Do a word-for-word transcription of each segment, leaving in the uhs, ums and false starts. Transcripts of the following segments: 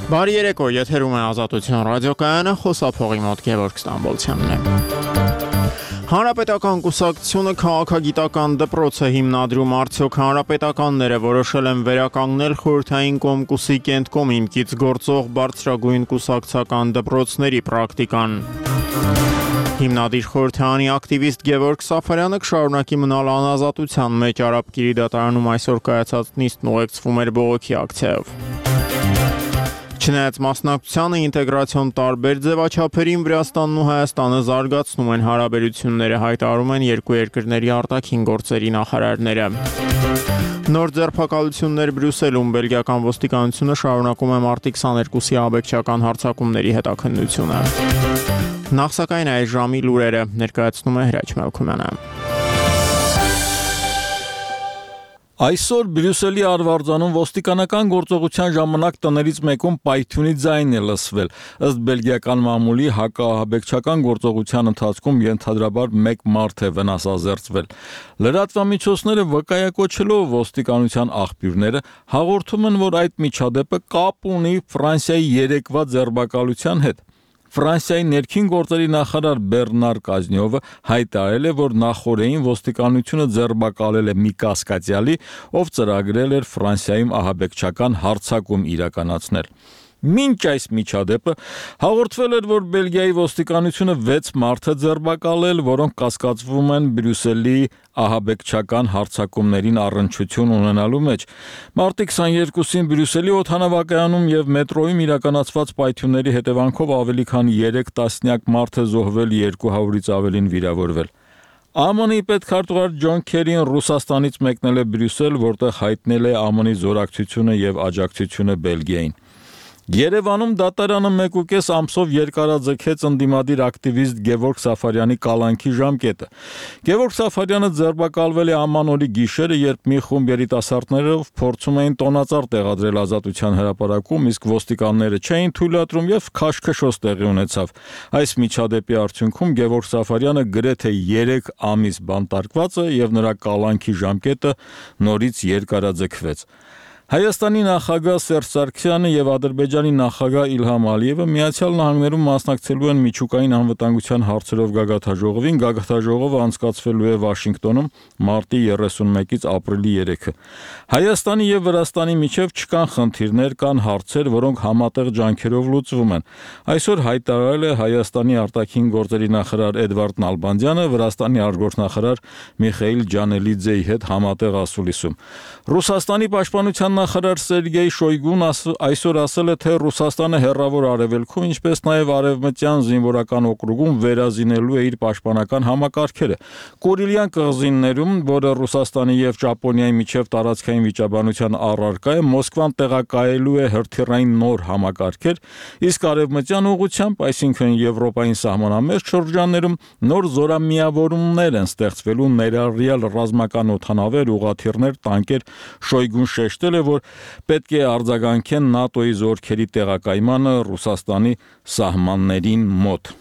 Բարի երեկո, եթերում է Ազատություն ռադիոկայանը, խոսափողի մոտ Գևորգ Ստամբոլցյանն է։ Հանրապետական կուսակցությունը քաղաքագիտական դպրոց է հիմնադրում, արդյոք հանրապետականները որոշել են վերականգնել խորհրդային Կոմկուսի Կենտկոմ հիմքից գործող բարձրագույն կուսակցական դպրոցների պրակտիկան։ Հիմնադիր խորհրդարանի ակտիվիստ Գևորգ Սաֆարյանը կշարունակի մնալ անազատության մեջ, Արաբկիրի դատարանում այսօր կայացած նիստն ուղեկցվում էր բողոքի ակցիայով։ Չնայած մասնակցությանը ինտեգրացիոն տարբեր ձևաչափերին Վրաստանն ու Հայաստանը զարգացնում են հարաբերությունները, հայտարարում են երկու երկրների արտաքին գործերի նախարարները։ Նոր ձերբակալություններ Բրյուսելում, բելգիական ոստիկանությունը շարունակում է մարտի քսաներկուսի աբեկչական հարձակումների հետաքննությունը։ Նախ սակայն այս ժամի լուրերը ներկայացնում է Հրաչ Մելքումյանը։ Այսօր Բրյուսելի Արվարձանում ոստիկանական գործողության ժամանակ տներից մեկում պայթյունի ձայն է լսվել։ Ըստ բելգիական մամուլի հակաահաբեկչական գործողության ընթացքում ենթադրաբար մեկ մարդ է վնասազերծվել։ Լրատվամիջոցները վկայակոչելով ոստիկանության աղբյուրները հաղորդում են, որ այդ միջադեպը կապ ունի Ֆրանսիայի երեկվա ձերբակալության հետ։ Ֆրանսիայի ներքին գործերի նախարար Բեռնար Կազնյովը հայտարարել է, որ նախօրեին ոստիկանությունը ձերբակալել է մի կասկածյալի, ով ծրագրել էր Ֆրանսիայում ահաբեկչական հարձակում իրականացնել։ Մինչ այս միջադեպը հաղորդվել էր, որ Բելգիայի ոստիկանությունը վեց մարդ է ձերբակալել, որոնք կասկածվում են Բրյուսելի ահաբեկչական հարձակումներին առնչություն ունենալու մեջ։ Մարտի քսաներկուսին Բրյուսելի օդանավակայանում եւ մետրոյում իրականացված պայթյունների հետևանքով ավելի քան երեք տասնյակ մարդ է զոհվել, երկու հարյուրից ավելին վիրավորվել։ ԱՄՆ-ի պետքարտուղար Ջոն Քերին Ռուսաստանից մեկնել է Բրյուսել, որտեղ հայտնել է ԱՄՆ-ի զորակցությունը եւ աջակցությունը Բելգիային։ Երևանում դատարանը մեկ ու կես ամսով երկարաձգեց ընդդիմադիր ակտիվիստ Գևորգ Սաֆարյանի կալանքի ժամկետը։ Գևորգ Սաֆարյանը ձերբակալվել է ամանորի գիշերը, երբ մի խումբ երիտասարդներով փորձում էին տոնածառ տեղադրել Ազատության հրապարակում, իսկ ոստիկանները չէին թույլատրում եւ քաշքշոց տեղի ունեցավ։ Այս միջադեպի արդյունքում Գևորգ Սաֆարյանը գրեթե երեք ամիս բանտարկված է եւ նրա կալանքի ժամկետը նորից երկարաձգվեց։ Հայաստանի նախագահ Սերժ Սարգսյանը եւ Ադրբեջանի նախագահ Իլհամ Ալիևը Միացյալ Նահանգներում մասնակցելու են միջուկային անվտանգության հարցերով գագաթաժողովին։ Գագաթաժողովը անցկացվելու է Վաշինգտոնում մարտի երեսունմեկից ապրիլի երեքը։ Հայաստանի եւ Վրաստանի միջև չկան խնդիրներ, կան հարցեր, որոնք համատեղ ջանքերով լուծվում են։ Այսօր հայտարարել է Հայաստանի արտաքին գործերի նախարար Էդվարդ Նալբանդյանը Վրաստանի արտգործնախարար Միխայիլ Ջանելիձեի հետ համատեղ ասուլիսում։ Ռուսաստանի պաշտպանության նախարար Սերգեյ Շոյգուն այսօր ասել է, թե Ռուսաստանը հեռավոր արևելքում, ինչպես նաև արևմտյան զինվորական օկրուգում վերազինելու է իր պաշտպանական համակարգերը։ Կուրիլյան կղզիներում, որը Ռուսաստանի եւ Ճապոնիայի միջև տարածքային վիճաբանության առարկա է, Մոսկվան տեղակայելու է հրթիռային նոր համակարգեր, իսկ արևմտյան ուղղությամբ, այսինքն Եվրոպային սահմանամերձ շրջաններում, նոր զորամիավորումներ են ստեղծվելու, ներառյալ ռազմական օդանավեր, ուղղաթիռներ, տանկեր։ Շոյգուն շեշտել է, որ պետք է արձագանքեն ՆԱՏՕ-ի զորքերի տեղակայմանը Ռուսաստանի սահմաններին մոտ։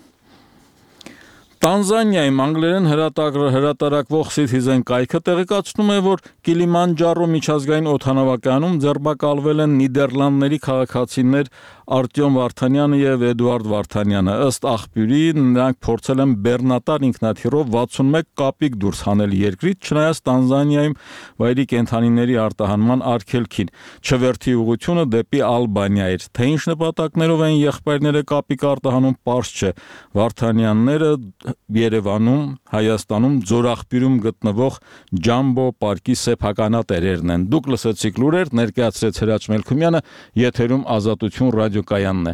Տանզանիայում անգլերեն հրատարակվող Citizen կայքը տեղեկացնում է, որ Կիլիմանջարո միջազգային օդանավակայանում ձերբակալվել են Նիդերլանդների քաղաքացիներ Արտյոմ Վարդանյանը եւ Էդուարդ Վարդանյանը։ Ըստ աղբյուրի, նրանք փորձել են բեռնատար ինքնաթիռով վաթսունմեկ կապիկ դուրս հանել երկրից, չնայած Տանզանիայում վայրի կենդանիների արտահանման արգելքին։ Չվերթի ուղղությունը դեպի Ալբանիա էր։ Թե ինչ նպատակներով են եղբայրները կապիկ արտահանում, պարզ չէ։ Վարդանյանները Երևանում, Հայաստանում ձորաղբյուրում գտնվող Ջամբո պարկի սեփականատերերն են։ Դուք լսեցիք լուրեր, ներկայացրեց Հրաչ Մելքումյանը, եթերում Ազատություն ռադիոկայանն է։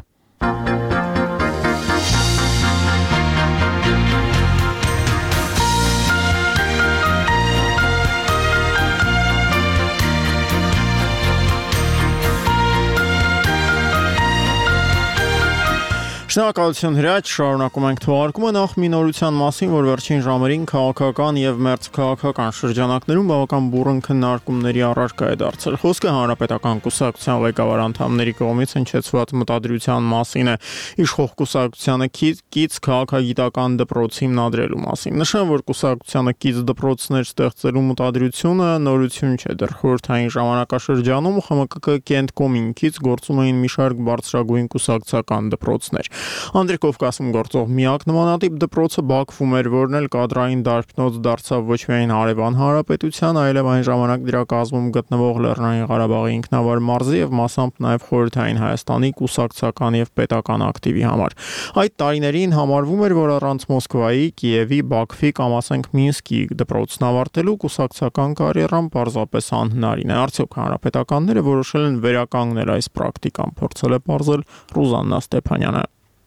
Շնորհակալություն Հրաչ, շարունակում ենք թողարկումը նախ մի նորության մասին, որ վերջին ժամերին քաղաքական եւ մերձքաղաքական շրջանակներում բավական բուռն քննարկումների առարկա է դարձել։ Խոսքը Հանրապետական կուսակցության ղեկավար անդամների կողմից հնչեցված մտադրության մասին է, իշխող կուսակցությանը կից քաղաքագիտական դպրոց հիմնադրելու մասին։ Նշեմ, որ կուսակցությանը կից դպրոցներ ստեղծելու մտադրությունը նորություն չէ, դեռ խորհրդային ժամանակաշրջանում Խ M K K Կենտկոմին կից գործում էին մի շարք բարձրագույն կուսակցական դպրոցներ։ Անդրի Կովկասում գործող միակ նմանատիպ դպրոցը Բաքվում էր, որն էլ կադրային դարբնոց դարձավ ոչ միայն Հարևան Հանրապետության, այլև այն ժամանակ դրա կազմում գտնվող Լեռնային Ղարաբաղի ինքնավար մարզի եւ մասամբ նաեւ խորհրդային Հայաստանի կուսակցական եւ պետական ակտիվի համար։ Այդ տարիներին համարվում էր, որ առանց Մոսկվայի, Կիևի, Բաքվի կամ ասենք Մինսկի դպրոցն ավարտելու կուսակցական կարիերան պարզապես անհնարին է։ Արդյոք հանրապետականները որոշել են վերականգնել այս պրակտիկան, փորձել է պարզել Ռուզաննա Ստեփանյանը։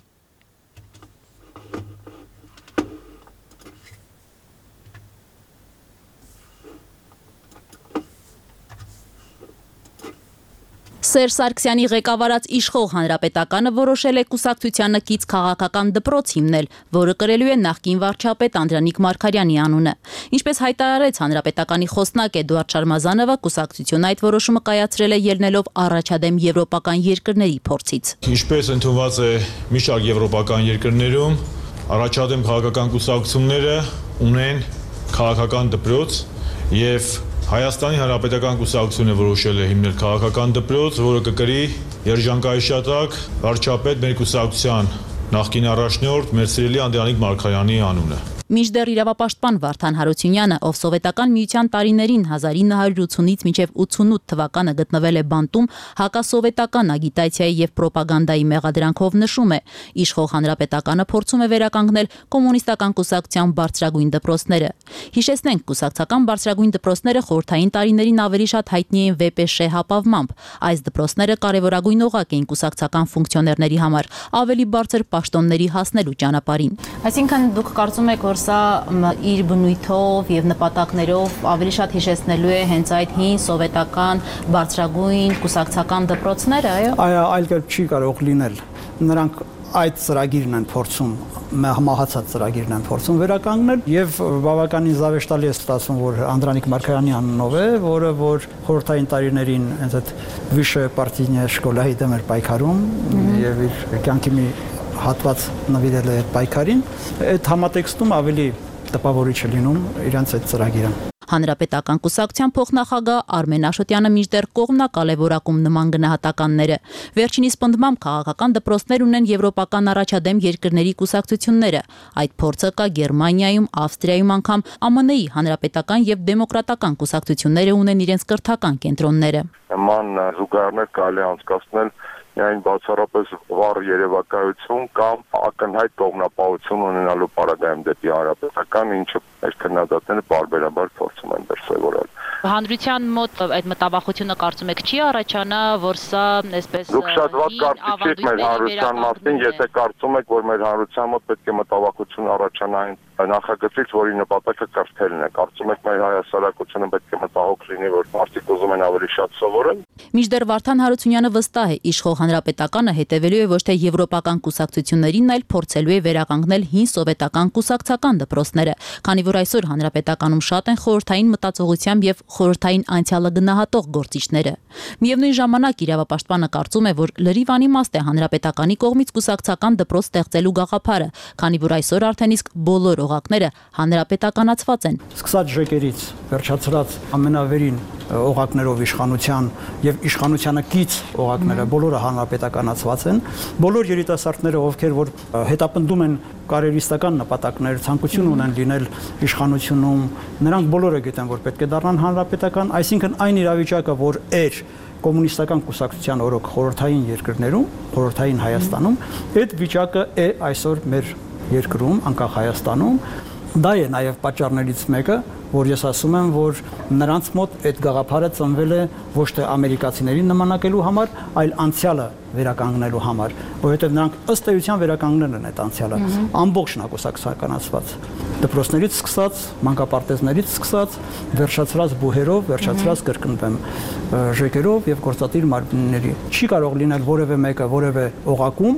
Սերժ Սարգսյանի ղեկավարած իշխող հանրապետականը որոշել է կուսակցությանը կից քաղաքական դպրոց հիմնել, որը կրելու է նախկին վարչապետ Անդրանիկ Մարգարյանի անունը։ Ինչպես հայտարարեց հանրապետականի խոսնակ Էդուարդ Շարմազանովը, կուսակցությունը այդ որոշումը կայացրել է ելնելով առաջադեմ եվրոպական երկրների փորձից։ Ինչպես ընդունված է մի շարք եվրոպական երկրներում, առաջադեմ քաղաքական կուսակցությունները ունեն քաղաքական դպրոց եւ Հայաստանի Հանրապետական կուսակցությունը որոշել է հիմնել քաղաքական դպրոց, որը կկրի երջանկայիշատակ վարչապետ մեր կուսակցության նախկին առաջնորդ մեր սիրելի Անդրանիկ Մարգարյանի անունը։ Մինչդեռ իրավապաշտպան Վարդան Հարությունյանը, ով սովետական միության տարիներին հազար ինը հարյուր ութունից մինչև ութսունութ թվականը գտնվել է բանտում, հակասովետական ագիտացիայի եւ պրոպագանդայի մեղադրանքով նշում է, իշխող հանրապետականը փորձում է վերականգնել կոմունիստական կուսակցության բարձրագույն դպրոցները։ Հիշեցնենք, կուսակցական բարձրագույն դպրոցները խորհրդային տարիներին ավելի շատ հայտնի էին ՎՊՇ հապավմամբ։ Այս դպրոցները կարևորագույն օղակ էին կուսակցական ֆունկցիոներների համար, ավելի բարձր պաշտոնների հասնելու ճանապարհին։ Այսինքն դուք կարծում եք, որ սա իր բնույթով եւ նպատակներով ավելի շատ հիշեցնելու է հենց այդ հին սովետական բարձրագույն կուսակցական դպրոցները, այո։ Այո, այլ կերպ չի կարող լինել։ Նրանք այդ ծրագիրն են փորձում, մահացած ծրագիրն են փորձում վերականգնել եւ բավականին զավեշտալի է ստացվում, որ Անդրանիկ Մարգարյանի անունով է, որը որ խորհրդային տարիներին հենց այդ Վիշե պարտիզնիա շկոլայի դեմ էր պայքարում եւ իր կյանքի մի հատված նվիրել է այդ պայքարին, այդ համատեքստում ավելի տպավորիչ է լինում իրենց այդ ծրագիրը։ Հանրապետական կուսակցության փոխնախագահ Արմեն Աշոտյանը մինչդեռ կողմնակալ է որակում նման գնահատականները։ Վերջինիս պնդմամբ քաղաքական դպրոցներ ունեն եվրոպական առաջադեմ երկրների կուսակցությունները։ Այդ փորձը կա Գերմանիայում, Ավստրիայում անգամ Ա M N-ի հանրապետական եւ դեմոկրատական կուսակցությունները ունեն իրենց կրթական կենտրոնները։ Նման զուգահեռներ կարելի է անցկացնել միայն բացառապես վառ երևակայություն կամ ակնհայտ կողմնապահություն ունենալու պարագայում դեպի հանրապետական, ինչը մեր քննադատները բարբերաբար փորձում են դրսևորել։ Հանրության մոտ այդ մտավախությունը կարծում եք չի առաջանա, որ սա այսպես Դուք շատ վատ կարծիք եք մեր հանրության մասին, եթե կարծում եք, որ մեր հանրության մոտ պետք է մտավախություն առաջանա այն նախագծից, որի նպատակը կրթելն է։ Կարծում եք մեր հայասարակությունը պետք է մտահոգ լինի, որ մարդիկ ուզում են ավելի շատ սովորել։ Մինչդեռ Վարդան Հարությունյանը վստահ է, իշխող հանրապետականը հետևելու է ոչ թե եվրոպական կուսակցություններին, այլ փորձելու է վերականգնել հին սովետական կուսակցական դպրոցները, քանի որ այսօր հանրապետականում շատ են խորհրդային մտածողությամբ եւ խորհրդային անցյալը գնահատող գործիչները։ Միևնույն ժամանակ իրավապաշտպանը կարծում է, որ լրիվ անիմաստ է հանրապետականի կողմից կուսակցական դպրոց ստեղծելու գաղափարը, քանի որ այսօր արդեն իսկ բոլոր օղակները հանրապետականացված են։ Սկսած ժեկերից վերջացրած ամենավերին օղակներով իշխանության եւ իշխանությանը կից օղակները բոլորը հանրապետականացված են։ Բոլոր երիտասարդները, ովքեր որ հետապնդում են կարիերիստական նպատակներ, ցանկություն ունեն լինել իշխանությունում, նրանք բոլորը գիտեն, որ պետք է դառնան հանրապետական, այսինքն այն իրավիճակը, որ էր կոմունիստական կուսակցության օրոք խորհրդային երկրներում, խորհրդային Հայաստանում, այդ վիճակը է այսօր մեր երկրում, անկախ Հայաստանում, դա է նաև պատճառներից մեկը, որ ես ասում եմ, որ նրանց մոտ այդ գաղափարը ծնվել է ոչ թե ամերիկացիներին նմանակելու համար, այլ անցյալը վերականգնելու համար, որովհետև նրանք ըստ էության վերականգնել են այդ անցյալը, ամբողջն ակուսակցականացված, դպրոցներից սկսած, մանկապարտեզներից սկսած, վերջացրած բուհերով, վերջացրած կրկնվեմ ժեկերով եւ գործատիր մարմինների։ Չի կարող լինել որևէ մեկը որևէ օղակում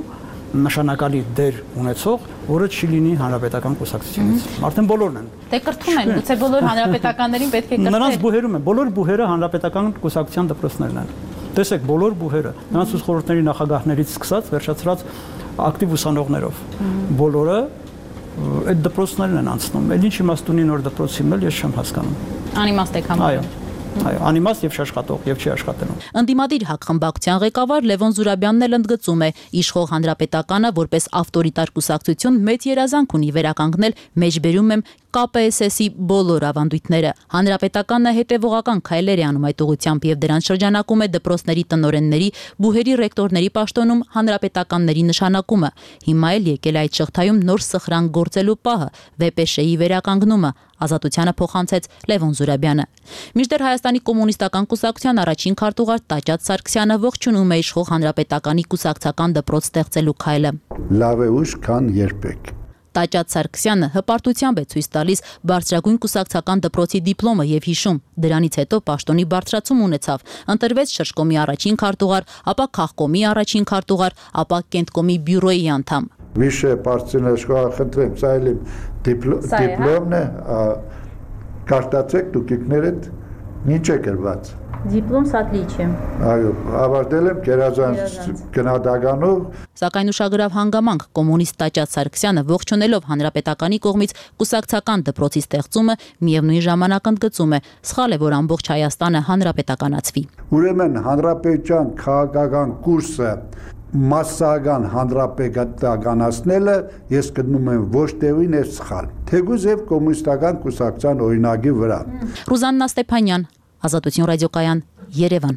նշանակալի դեր ունեցող, որը չի լինի հանրապետական կուսակցությունից։ Արդեն բոլորն են։ Դե կրթում են, գուցե բոլոր հանրապետականներին պետք է կրթել։ Նրանց բուհերում են, բոլոր բուհերը հանրապետական կուսակցության դպրոցներն են։ Տեսեք, բոլոր բուհերը, նրանց ուսուցողների նախագահներից սկսած, վերջացրած ակտիվ ուսանողներով, բոլորը այդ դպրոցներն են անցնում։ Էլ ինչ իմաստ ունի նոր դպրոցի մել, ես չեմ հասկանում։ Անիմաստ եք համարում։ Այո, անիմաստ եւ չաշխատող եւ չի աշխատելու։ Ընդդիմադիր ՀԱԿ խմբակցության ղեկավար Լևոն Զուրաբյանն էլ ընդգծում է, իշխող հանրապետականը որպես ավտորիտար կուսակցություն մեծ երազանք ունի վերականգնել, մեջբերում եմ Կ Պ S S-ի բոլոր ավանդույթները։ Հանրապետականը հետևողական քայլեր է անում այդ ուղղությամբ եւ դրան շրջանակում է դպրոցների տնօրենների, բուհերի ռեկտորների պաշտոնում հանրապետականների նշանակումը։ Հիմա էլ եկել է այդ շղթայում նոր սխրան գործելու պահը՝ V P Շ-ի վերականգնումը։ Ազատությանը փոխանցեց Լևոն Զուրաբյանը։ Մինչդեռ Հայաստանի կոմունիստական կուսակցության առաջին քարտուղար Տաճատ Սարգսյանը ողջունում է իշխող հանրապետականի կուսակցական դպրոց ստեղծելու քայլը։ Լավ է ուշ, քան երբեք։ Տաճատ Սարգսյանը հպարտությամբ է ցույց տալիս բարձրագույն կուսակցական դպրոցի դիպլոմը եւ հիշում, դրանից հետո պաշտոնի բարձրացում ունեցավ, ընտրվեց շրջկոմի առաջին քարտուղար, ապա քաղկոմի առաջին քարտուղար, ապա կենտկոմի բյուրոյի անդամ։ Վիշե պարծինաշկա խնդրեմ, սա էլ դիպլոմն է, կարտացեք դուքիկներդ ինչ է գրված։ Դիպլոմ սատլիչ է։ Այո, ավարտել եմ գերազանց գնահատականով։ Սակայն ուշագրավ հանգամանք կոմունիստ Տաճատ Սարգսյանը ողջունելով հանրապետականի կողմից կուսակցական դպրոցի ստեղծումը միևնույն ժամանակ ընդգծում է, սխալ է, որ ամբողջ Հայաստանը հանրապետականացվի։ Ուրեմն հանրապետության քաղաքական կուրսը մասսական հանրապետականացնելը ես գտնում եմ ոչ տեղին է սխալ, թեկուզ եւ կոմունիստական կուսակցության օրինակի վրա։ Ռուզաննա Ստեփանյան, Ազատություն ռադիոկայան, Երևան։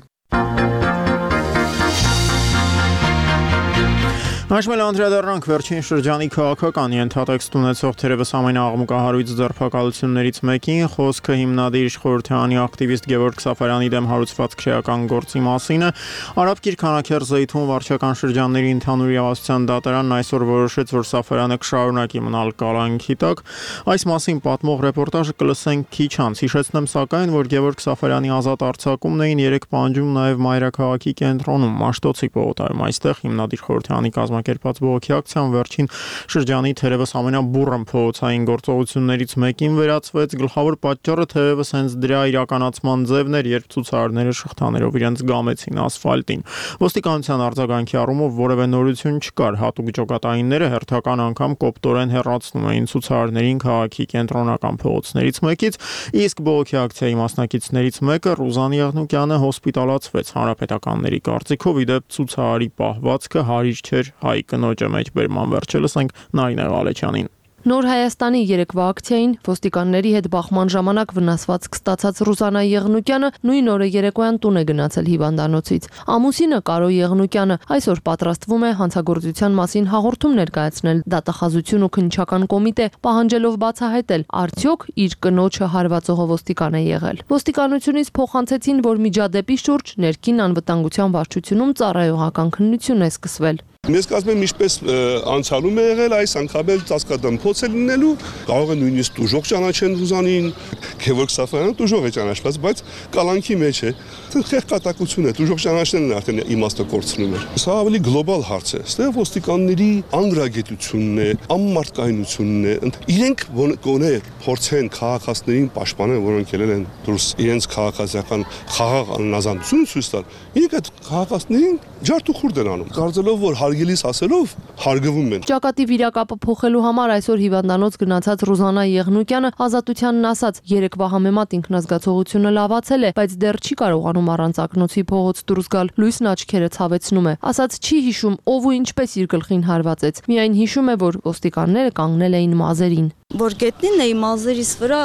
Հաշվել անդրադառնանք վերջին շրջանի քաղաքական ենթատեքստ ունեցող թերևս ամենաաղմուկահարույց ձերբակալություններից մեկին, խոսքը հիմնադիր Իշխորհրդյանի ակտիվիստ Գևորգ Սաֆարյանի դեմ հարուցված քրեական գործի մասին է։ Արաբ Կիրքանաքեր Զեյթուն վարչական շրջանների ընդհանուր իրավասության դատարանն այսօր որոշեց, որ Սաֆարյանը կշարունակի մնալ կալանքի տակ։ Այս մասին պատմող ռեպորտաժը կլսենք քիչ անց։ Հիշեցնեմ սակայն, որ Գևորգ Սաֆարյանի ազատ արձակումն էին երեք պահանջում նաև մայրաքաղաքի կենտրոնում Մաշտոցի պողոտայում։ Այստեղ հիմնադիր Խորհրդյանի կազմակերպած բողոքի ակցիան վերջին շրջանի թերևս ամենաբուռն փողոցային գործողություններից մեկին վերածվեց։ Գլխավոր պատճառը թերևս հենց դրա իրականացման ձևն էր, երբ ցուցարարները շղթաներով իրենց գամեցին ասֆալտին։ Ոստիկանության արձագանքի առումով որևէ նորություն չկար։ Հատուկ ջոկատայինները հերթական անգամ կոպտորեն հեռացնում էին ցուցարարներին քաղաքի կենտրոնական փողոցներից մեկից, իսկ բողոքի ակցիայի մասնակիցներից մեկը Ռուզան Եղնուկյանը հոսպիտալացվեց։ Հանրապետականների կարծիքով ի դեպ ցուցարարի պահվածքը հարիճ չէր հայ կնոջը մեջբերման վերջը լսենք Նարինե Ղալեչյանին։ Նոր Հայաստանի երեկվա ակցիային ոստիկանների հետ բախման ժամանակ վնասվածք ստացած Ռուզաննա Եղնուկյանը նույն օրը երեկոյան տուն է գնացել հիվանդանոցից։ Ամուսինը Կարո Եղնուկյանը այսօր պատրաստվում է հանցագործության մասին հաղորդում ներկայացնել դատախազություն ու քննչական կոմիտե, պահանջելով բացահայտել արդյոք իր կնոջը հարվածողը ոստիկան է եղել։ Ոստիկանությունից փոխանցեցին, որ միջադեպի շուրջ ներքին անվտանգության վարչությունում ծառայողական քննություն է սկսվել։ Մեզ կազմում եմ ինչպես անցյալում է եղել, այս անգամ էլ ծածկադեմ փոց է լինելու, կարող է նույնիսկ դուժող ճանաչեն Ռուզանին, Գևորգ Սաֆարյանը դուժող է ճանաչված, բայց կալանքի մեջ է։ Խեղկատակություն է, դուժող ճանաչելն արդեն իմաստը կորցնում էր։ Սա ավելի գլոբալ հարց է։ Ստեղ ոստիկանների անգրագետությունն է, անմարդկայնությունն է։ Իրենք գոնե փորձեն քաղաքացիներին պաշտպանել, որոնք ելել են դուրս իրենց քաղաքացիական խաղաղ անազանցություն ցույց տալ։ Իրենք այդ քաղաքացիներին ջարդ ու խուրդ են անում, կարծելով որ հարգելիս ասելով հարգվում են։ Ճակատի վիրակապը փոխելու համար այսօր հիվանդանոց գնացած Ռուզաննա Եղնուկյանը ազատությանն ասաց, երեկվա համեմատ ինքնազգացողությունը լավացել է, բայց դեռ չի կարողանում առանց ակնոցի փողոց դուրս գալ։ Լույսն աչքերը ցավեցնում է։ Ասաց չի հիշում ով ու ինչպես իր գլխին հարվածեց։ Միայն հիշում է, որ ոստիկանները կանգնել էին մազերին։ Որ գետնին էի մազերիս վրա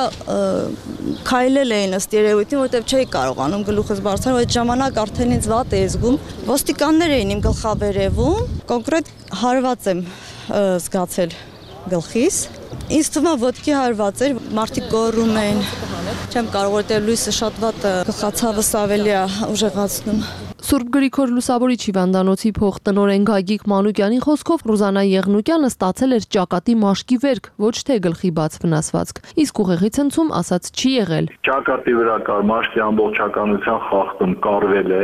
քայլել էին ըստ երևույթին, որտեղ չէի կարողանում գլուխս բարձրացնել, այդ ժամանակ արդեն ինձ վատ էի զգում։ Ոստիկաններ էին իմ գլխավերևում, կոնկրետ հարված եմ զգացել գլխիս։ Ինձ թվում է ոտքի հարված էր, մարդիկ գոռում էին։ Չեմ կարող, որտեղ լույսը շատ վատ գլխացավս ավելի է ուժեղացնում։ Սուրբ Գրիգոր Լուսավորիչ հիվանդանոցի փոխտնօրեն Գագիկ Մանուկյանի խոսքով Ռուզաննա Եղնուկյանը ստացել էր ճակատի մաշկի վերք, ոչ թե գլխի բաց վնասվածք։ Իսկ ուղեղի ցնցում ասած չի եղել։ Ճակատի վրա կար մաշկի ամբողջականության խախտում, կարվել է։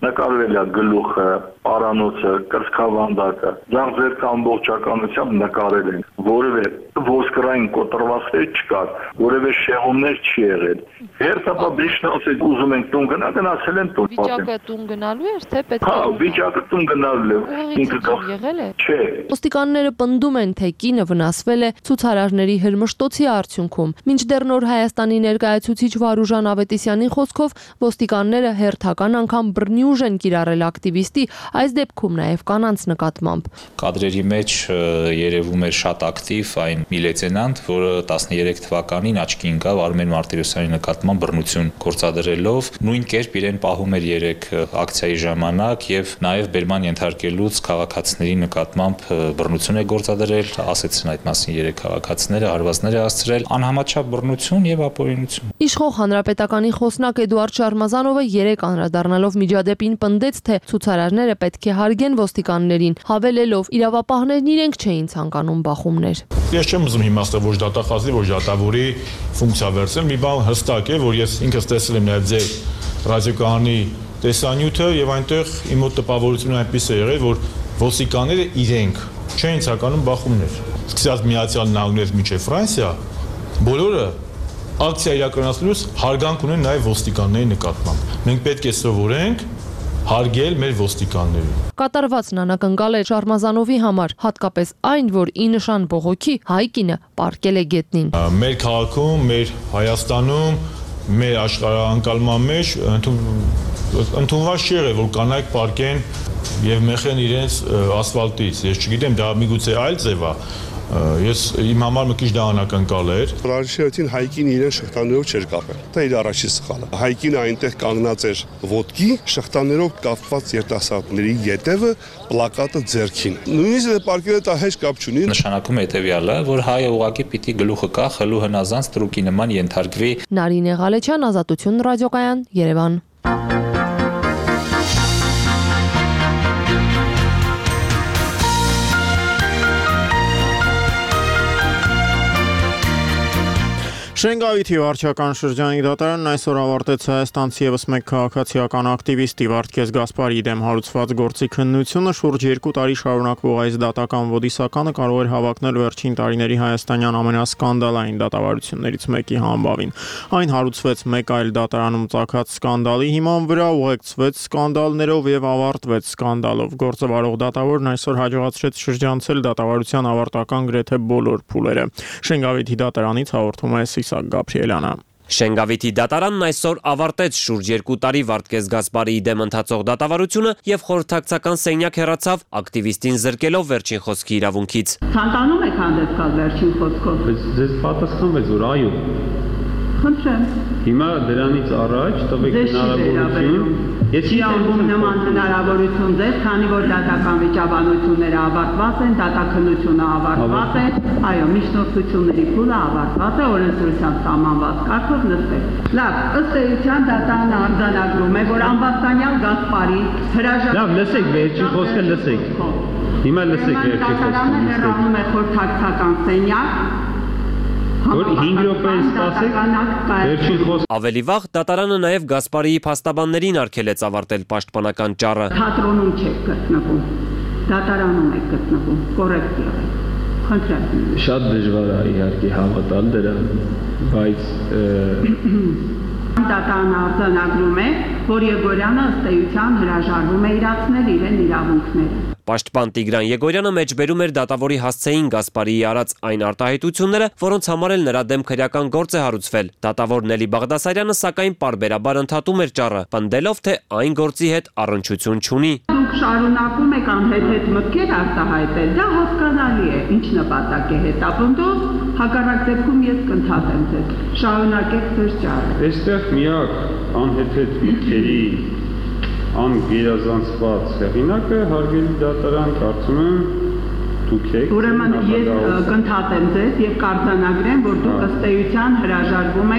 նկարվել է գլուխը, պարանոցը, կրծքավանդակը, դրանք ձեր ամբողջականությամբ նկարել են, որևէ ոսկրային կոտրվածքներ չկար, որևէ շեղումներ չի եղել։ Հերթապա բիշնոց ուզում ենք տուն գնա, գնացել են տուն։ Վիճակը տուն գնալու էր, թե պետք է։ Հա, վիճակը տուն գնալու է։ Ինքը եղել է։ Չէ։ Ոստիկանները պնդում են, թե կինը վնասվել է ցուցարարների հրմշտոցի արդյունքում։ Մինչդեռ Նոր Հայաստանի ներկայացուցիչ Վարուժան Ավետիսյանի խոսքով ոստիկանները հերթական անգամ բռնի ուժ են կիրառել ակտիվիստի, այս դեպքում նաև կանանց նկատմամբ։ Կադրերի մեջ երևում էր շատ ակտիվ այն մի լեյտենանտ, որը տասներեք թվականին աչքի ընկավ Արմեն Մարտիրոսյանի նկատմամբ բռնություն գործադրելով, նույն կերպ իրեն պահում էր երեք ակցիայի ժամանակ եւ նաեւ բերման ենթարկելուց քաղաքացիների նկատմամբ բռնություն է գործադրել, ասեցին այդ մասին երեք քաղաքացիները, հարվածներ է հասցրել, անհամաչափ բռնություն եւ ապօրինություն։ Իշխող հանրապետականի խոսնակ Էդուարդ Շարմազանովը երեք անդրադառնալով միջադեպին պնդեց, թե ցուցարարները պետք է հարգեն ոստիկաններին, հավելելով իրավապահներն իրենք չէին ցանկանում բախումներ։ Ես չեմ ուզում հիմա ստեղ ոչ դատախազի, ոչ դատավորի ֆունկցիա վերցնել, մի բան հստակ է, որ ես ինքս տեսել եմ նաև ձեր ռադիոկայանի տեսանյութը եւ այնտեղ իմ մոտ տպավորությունը այնպես է եղել, որ ոստիկանները իրենք չէին ցանկանում բախումներ։ Սկսած Միացյալ Նահանգներից մինչև Ֆրանսիա, բոլորը ակցիա իրականացնելուց հարգանք ունեն նաև ոստիկանների նկատմամբ։ Մենք պետք է սովորենք հարգել մեր ոստիկաններին։ Կատարվածն անակնկալ է Շարմազանովի համար, հատկապես այն, որ ի նշան բողոքի հայ կինը պառկել է գետնին։ Մեր քաղաքում, մեր Հայաստանում, մեր աշխարհանկալման մեջ ընդունված չի եղել, որ կանայք պառկեն եւ մეხեն իրենց ասֆալտից։ Ես չգիտեմ, դա միգուցե այլ ձև է։ Ես իմ համար մի քիչ դա անակնկալ էր։ Ռադիոյին հայկին իրեն շղթաներով չէր կապել։ Դա իր առաջի սխալը։ Հայկինը այնտեղ կանգնած էր ոտքի, շղթաներով կապված երիտասարդների ետևը, պլակատը ձեռքին։ Նույնիսկ դե պարկերը դա հեշտ կապ չունի։ Նշանակում է հետեւյալը, որ հայը ուղղակի պիտի գլուխը կա, խլու հնազանց տրուկի նման ենթարկվի։ Նարինե Ղալեչյան, Ազատություն ռադիոկայան, Երևան։ Շենգավիթի վարչական շրջանի դատարանն այսօր ավարտեց հայաստանցի ևս մեկ քաղաքացիական ակտիվիստի Վարդգես Գասպարի դեմ հարուցված գործի քննությունը։ Շուրջ երկու տարի շարունակվող այս դատական ոդիսականը կարող էր հավակնել վերջին տարիների հայաստանյան ամենասկանդալային դատավարություններից մեկի համբավին։ Այն հարուցվեց մեկ այլ դատարանում ծագած սկանդալի հիման վրա, ուղեկցվեց սկանդալներով եւ ավարտվեց սկանդալով։ Գործը վարող դատավորն այսօր հաջողացրեց շրջանցել դատավարության ավարտական գրեթե բոլոր փուլերը։ Շենգավիթի դատարանից հաղորդում է Սիսակ Գաբրիելյանը։ Շենգավիթի դատարանն այսօր ավարտեց շուրջ երկու տարի Վարդգես Գասպարիի դեմ ընթացող դատավարությունը եւ խորհրդակցական սենյակ հեռացավ ակտիվիստին զրկելով վերջին խոսքի իրավունքից։ Ցանկանում եք հանդես գալ վերջին խոսքով։ Ձեզ պատասխանվեց, որ այո։ Խնդրեմ։ Հիմա դրանից առաջ տվեք հնարավորություն։ Ես չի անում նման հնարավորություն ձեզ, քանի որ դատական վիճաբանությունները ավարտված են, դատաքննությունը ավարտված է, այո, միջնորդությունների փուլը ավարտված է, օրենսդրությամբ սահմանված կարգով նստեք։ Լավ, ըստ էության դատարանը արձանագրում է, որ Ամբաստանյան Գասպարի հրաժարվեց։ Լավ, լսեք, վերջին խոսքը լսեք։ Հիմա լսեք վերջին խոսքը։ Դատարանը հեռանում է խորհրդակցական սենյակ։ Որ հինգ րոպե սպասեք, վերջին խոսքը։ Ավելի վաղ դատարանը նաև Գասպարիի փաստաբաններին արգելեց ավարտել պաշտպանական ճառը։ Թատրոնում չեք գտնվում, դատարանում եք գտնվում, կոռեկտ եղեք։ Խնդրեմ։ Շատ դժվար է իհարկե հավատալ դրան, բայց դատարանը արձանագրում է, որ Եգորյանը ըստ էության հրաժարվում է իրացնել իրեն իրավունքները։ Պաշտպան Տիգրան Եգորյանը մեջբերում էր դատավորի հասցեին Գասպարիի արած այն արտահայտությունները, որոնց համար էլ նրա դեմ քրեական գործ է հարուցվել։ Դատավոր Նելի Բաղդասարյանը սակայն պարբերաբար ընդհատում էր ճառը, պնդելով, թե այն գործի հետ առնչություն չունի։ Դուք շարունակում եք անհետ մտքեր արտահայտել, դա հասկանալի է, ինչ նպատակ է հետապնդում, հակառակ դեպքում ես կընդհատեմ ձեզ։ Շարունակեք ձեր ճառը։ Այստեղ միակ անհետ մտքերի անգերազանցված հեղինակը հարգելի դատարան, կարծում եմ դուք եք։ Ուրեմն ես կընդհատեմ ձեզ եւ կարձանագրեմ, որ դուք ըստ էության հրաժարվում եք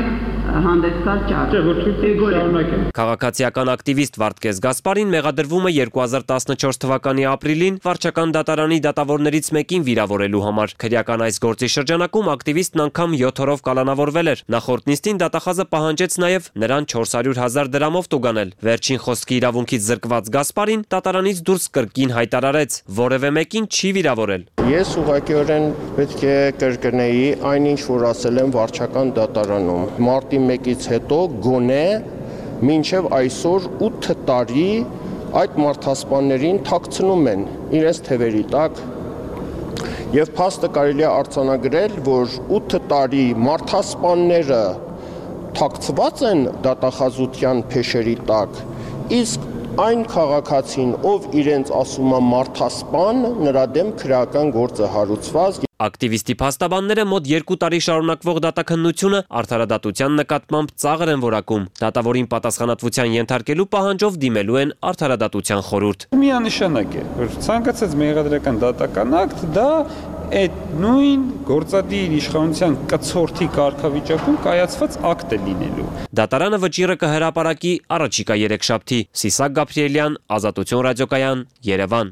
հանդես գալ ճարտարապետը։ Քաղաքացիական ակտիվիստ Վարդգես Գասպարին մեղադրվում է երկու հազար տասնչորս թվականի ապրիլին վարչական դատարանի դատավորներից մեկին վիրավորելու համար։ Քրեական այս գործի շրջանակում ակտիվիստն անգամ յոթ օրով կալանավորվել էր։ Նախորդ նիստին դատախազը պահանջեց նաև նրան չորս հարյուր հազար դրամով տուգանել։ Վերջին խոսքի իրավունքից զրկված Գասպարին դատարանից դուրս կրկին հայտարարեց, որևէ մեկին չի վիրավորել։ Ես ուղղակիորեն պետք է կրկնեի այնինչ, որ ասել եմ վարչական դատարանում։ Մարտի մեկից հետո գոնե մինչև այսօր ութ տարի այդ մարդասպաններին թաքցնում են իրենց թևերի տակ եւ փաստը կարելի է արձանագրել, որ ութ տարի մարդասպանները թաքցված են դատախազության փեշերի տակ, իսկ այն քաղաքացին, ով իրենց ասում է մարդասպան, նրա դեմ քրեական գործ է հարուցված։ Ակտիվիստի փաստաբանները մոտ երկու տարի շարունակվող դատաքննությունը արդարադատության նկատմամբ ծաղր են որակում։ Դատավորին պատասխանատվության ենթարկելու պահանջով դիմելու են արդարադատության խորհուրդ։ Միանշանակ է, որ ցանկացած մեղադրական դատական ակտ դա այդ նույն գործադիր իշխանության կցորդի կարգավիճակում կայացված ակտ է լինելու։ Դատարանը վճիռը կհրապարակի առաջիկա երեքշաբթի։ Սիսակ Գաբրիելյան, Ազատություն ռադիոկայան, Երևան։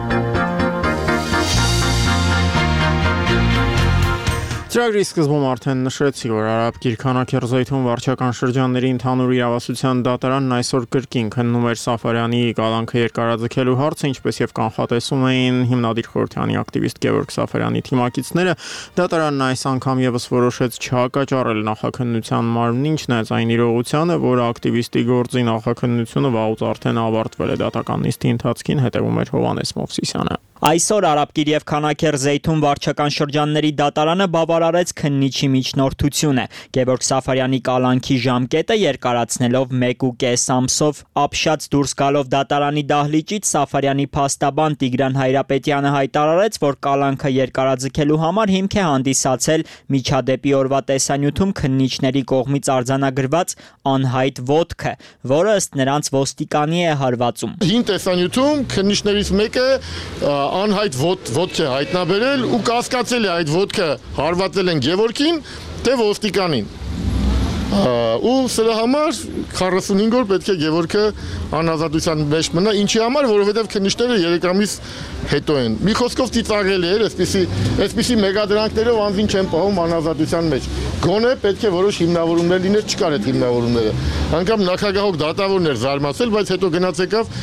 Ծրագրի սկզբում արդեն նշեցի, որ Արաբ Կիրքանաքերզայթուն վարչական շրջանների ընդհանուր իրավասության դատարանն այսօր կրկին քննում էր Սաֆարյանի կալանքը երկարաձգելու հարցը, ինչպես եւ կանխատեսում էին հիմնադիր խորհրդանի ակտիվիստ Գևորգ Սաֆարյանի թիմակիցները, դատարանն այս անգամ եւս որոշեց չհակաճառել նախաքննության մարմնին, չնայած այն իրողությանը, որ ակտիվիստի գործի նախաքննությունը վաղուց արդեն ավարտվել է դատական նիստի ընթացքին, հետևում էր Հովհաննես Մովսիսյանը։ Այսօր Արաբ Կիրիև Քանաքերզայթուն վարչական շրջանների դատարանը բավարարեց քննիչի միջնորդությունը։ Գևորգ Սաֆարյանի կալանքի ժամկետը երկարացնելով մեկ ու կես ամսով, ապշած դուրս գալով դատարանի դահլիճից Սաֆարյանի փաստաբան Տիգրան Հայրապետյանը հայտարարեց, որ կալանքը երկարաձգելու համար հիմք է հանդիսացել միջադեպի օրվա տեսանյութում քննիչների կողմից արձանագրված անհայտ ոտքը, որը ըստ նրանց ոստիկանի է հարվածում։ Հին տեսանյութում քննիչներից մեկը անհայտ ոտք է հայտնաբերել ու կասկածել է այդ ոտքը հարվածել են Գևորգին, թե ոստիկանին։ Ու սրա համար քառասունհինգ օր պետք է Գևորգը անազատության մեջ մնա, ինչի համար, որովհետև քննիչները երեք ամիս հետո են։ Մի խոսքով ծիծաղելի էր, այսպիսի այսպիսի մեգադրանքներով անձին չեն պահում անազատության մեջ։ Գոնե պետք է որոշ հիմնավորումներ լիներ, չկար այդ հիմնավորումները։ Անկամ նախագահող դատավորն էր զարմացել, բայց հետո գնաց եկավ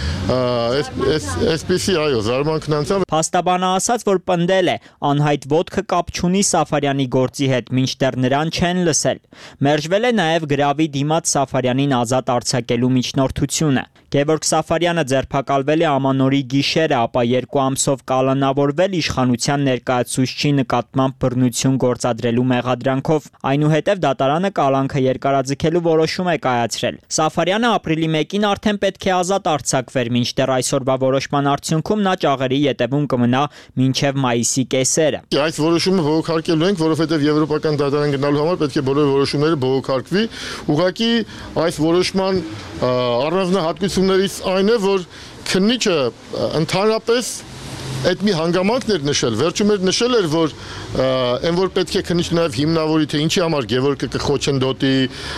այսպիսի, այո, զարմանքն անցավ։ Փաստաբանը ասաց, որ պնդել է, անհայտ ոտքը կապ չունի Սաֆարյանի գործի հետ, մինչդեռ նրան չեն լսել։ Մերժվել է նաև գրավի դիմաց Սաֆարյանին ազատ արձակելու միջնորդությունը։ Գևորգ Սաֆարյանը ձերբակալվել է ամանորի գիշերը, ապա երկու ամսով կալանավորվել իշխանության ներկայացուցչի նկատմամբ բռնություն գործադրելու մեղադրանքով։ Այնուհետև դատարանը կալանքը երկարաձգելու որոշում է կայացրել։ Սաֆարյանը ապրիլի մեկին արդեն պետք է ազատ արձակվեր, մինչդեռ այսօրվա որոշման արդյունքում նա ճաղերի ետևում կմնա մինչև մայիսի կեսերը։ Այս որոշումը բողոքարկելու ենք, որովհետև եվրոպական դատարան գնալու համար պետք է բոլոր որոշումները բողոքարկվի։ Ուղղակի այս որոշման առանձնահատկություններից այն է, որ քննիչը ընդհանրապես այդ մի հանգամանքն էր նշել, վերջում էր նշել էր, որ այն որ պետք է քննիչ նաև հիմնավորի, թե ինչի համար Գևորգը կխոչընդոտի,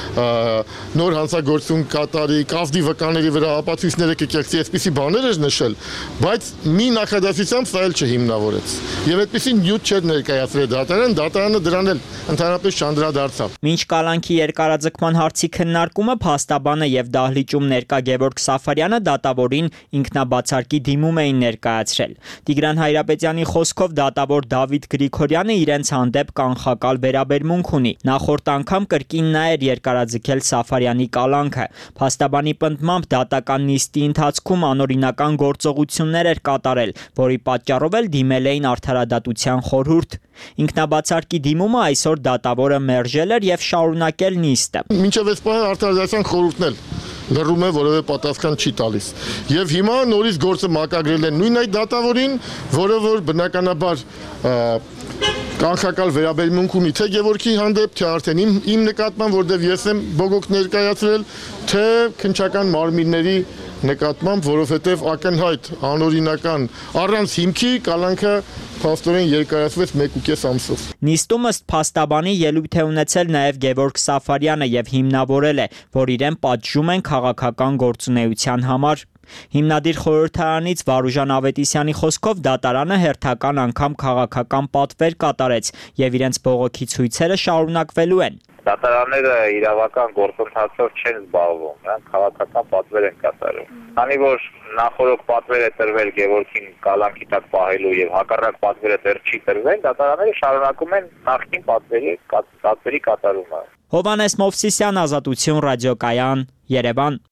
նոր հանցագործություն կատարի, կազդի վկաների վրա ապացույցները կկեղծի, այսպիսի բաներ էր նշել, բայց մի նախադասությամբ սա էլ չհիմնավորեց։ Եվ այդպիսի նյութ չէր ներկայացրել դատարան, դատարանը դրան էլ ընդհանրապես չանդրադարձավ։ Մինչ կալանքի երկարաձգման հարցի քննարկումը փաստաբանը եւ դահլիճում ներկա Գևորգ Սաֆարյանը դատավորին ինքնաբացարկի դիմում էին ներկայացրել։ Տիգրան Հայրապետյանի խոսքով դատավոր Դավիթ Գրիգորյանը իրենց հանդեպ կանխակալ վերաբերմունք ունի։ Նախորդ անգամ կրկին նա էր երկարաձգել Սաֆարյանի կալանքը։ Փաստաբանի պնդմամբ դատական նիստի ընթացքում անօրինական գործողություններ էր կատարել, որի պատճառով էլ դիմել էին արդարադատության խորհուրդ։ Ինքնաբացարկի դիմումը այսօր դատավորը մերժել էր եւ շարունակել նիստը։ Մինչև այս պահը արդարադատության խորհուրդն էլ լռում է, որևէ պատասխան չի տալիս։ Եվ հիմա նորից գործը մակագրել են նույն այդ դատավորին, որը որ բնականաբար կանխակալ վերաբերմունք ունի թե Գևորգի հանդեպ, թե արդեն իմ, իմ նկատմամբ, որտեղ ես եմ բողոք ներկայացրել, թե քննչական մարմինների նկատմամբ, որովհետև ակնհայտ անօրինական առանց հիմքի կալանքը փաստորեն երկարացվեց մեկ ու կես ամսով։ Նիստում ըստ փաստաբանի ելույթ է ունեցել նաև Գևորգ Սաֆարյանը եւ հիմնավորել է, որ իրեն պատժում են քաղաքական գործունեության համար։ Հիմնադիր խորհրդարանից Վարուժան Ավետիսյանի խոսքով դատարանը հերթական անգամ քաղաքական պատվեր կատարեց եւ իրենց բողոքի ցույցերը շարունակվելու են։ Դատարանները իրավական գործընթացով չեն զբաղվում, նրանք քաղաքական պատվեր են կատարում։ Քանի որ նախորդ պատվեր է տրվել Գևորգին կալանքի տակ պահելու եւ հակառակ պատվերը դեռ չի տրվել, դատարանները շարունակում են նախկին պատվերի պատվերի կատարումը։ Հովհաննես Մովսիսյան, Ազատություն ռադիոկայան, Երևան։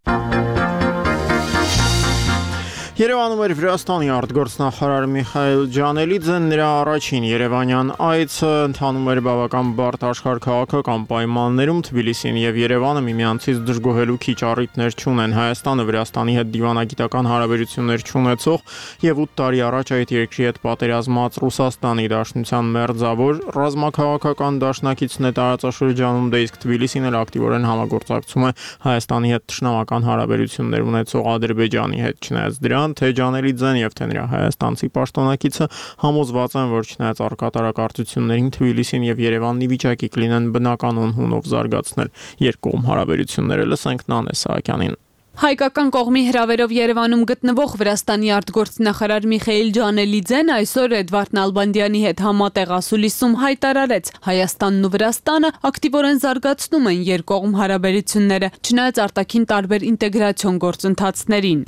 Երևանում էր Վրաստանի արտգործնախարար Միխայել Ջանելիձեն, նրա առաջին երևանյան այցը ընթանում էր բավական բարդ աշխարհաքաղաքական պայմաններում, Թբիլիսին եւ Երևանը միմյանցից դժգոհելու քիչ առիթներ չունեն։ Հայաստանը Վրաստանի հետ դիվանագիտական հարաբերություններ չունեցող եւ ութ տարի առաջ այդ երկրի հետ պատերազմած Ռուսաստանի Դաշնության մերձավոր ռազմաքաղաքական դաշնակիցն է տարածաշրջանում, դե իսկ Թբիլիսին էլ ակտիվորեն համագործակցում է Հայաստանի հետ թշնամական հարաբերություններ ունեցող Ադրբեջանի հետ, չնայած դրան թե Ջանելիձեն եւ թե նրա հայաստանցի պաշտոնակիցը համոզված են, որ չնայած առկատարակարծություններին Թբիլիսին եւ Երևանն ի վիճակի կլինեն բնականon հունով զարգացնել երկկողմ հարաբերությունները։ Լսենք Նանե Սահակյանին։ Հայկական կողմի հրավերով Երևանում գտնվող Վրաստանի արտգործնախարար Միխայել Ջանելիձեն այսօր Էդվարդ Նալբանդյանի հետ համատեղ ասուլիսում հայտարարեց, Հայաստանն ու Վրաստանը ակտիվորեն զարգացնում են երկկողմ հարաբերությունները, չնայած արտաքին տարբեր ինտեգրացիոն գործընթացներին։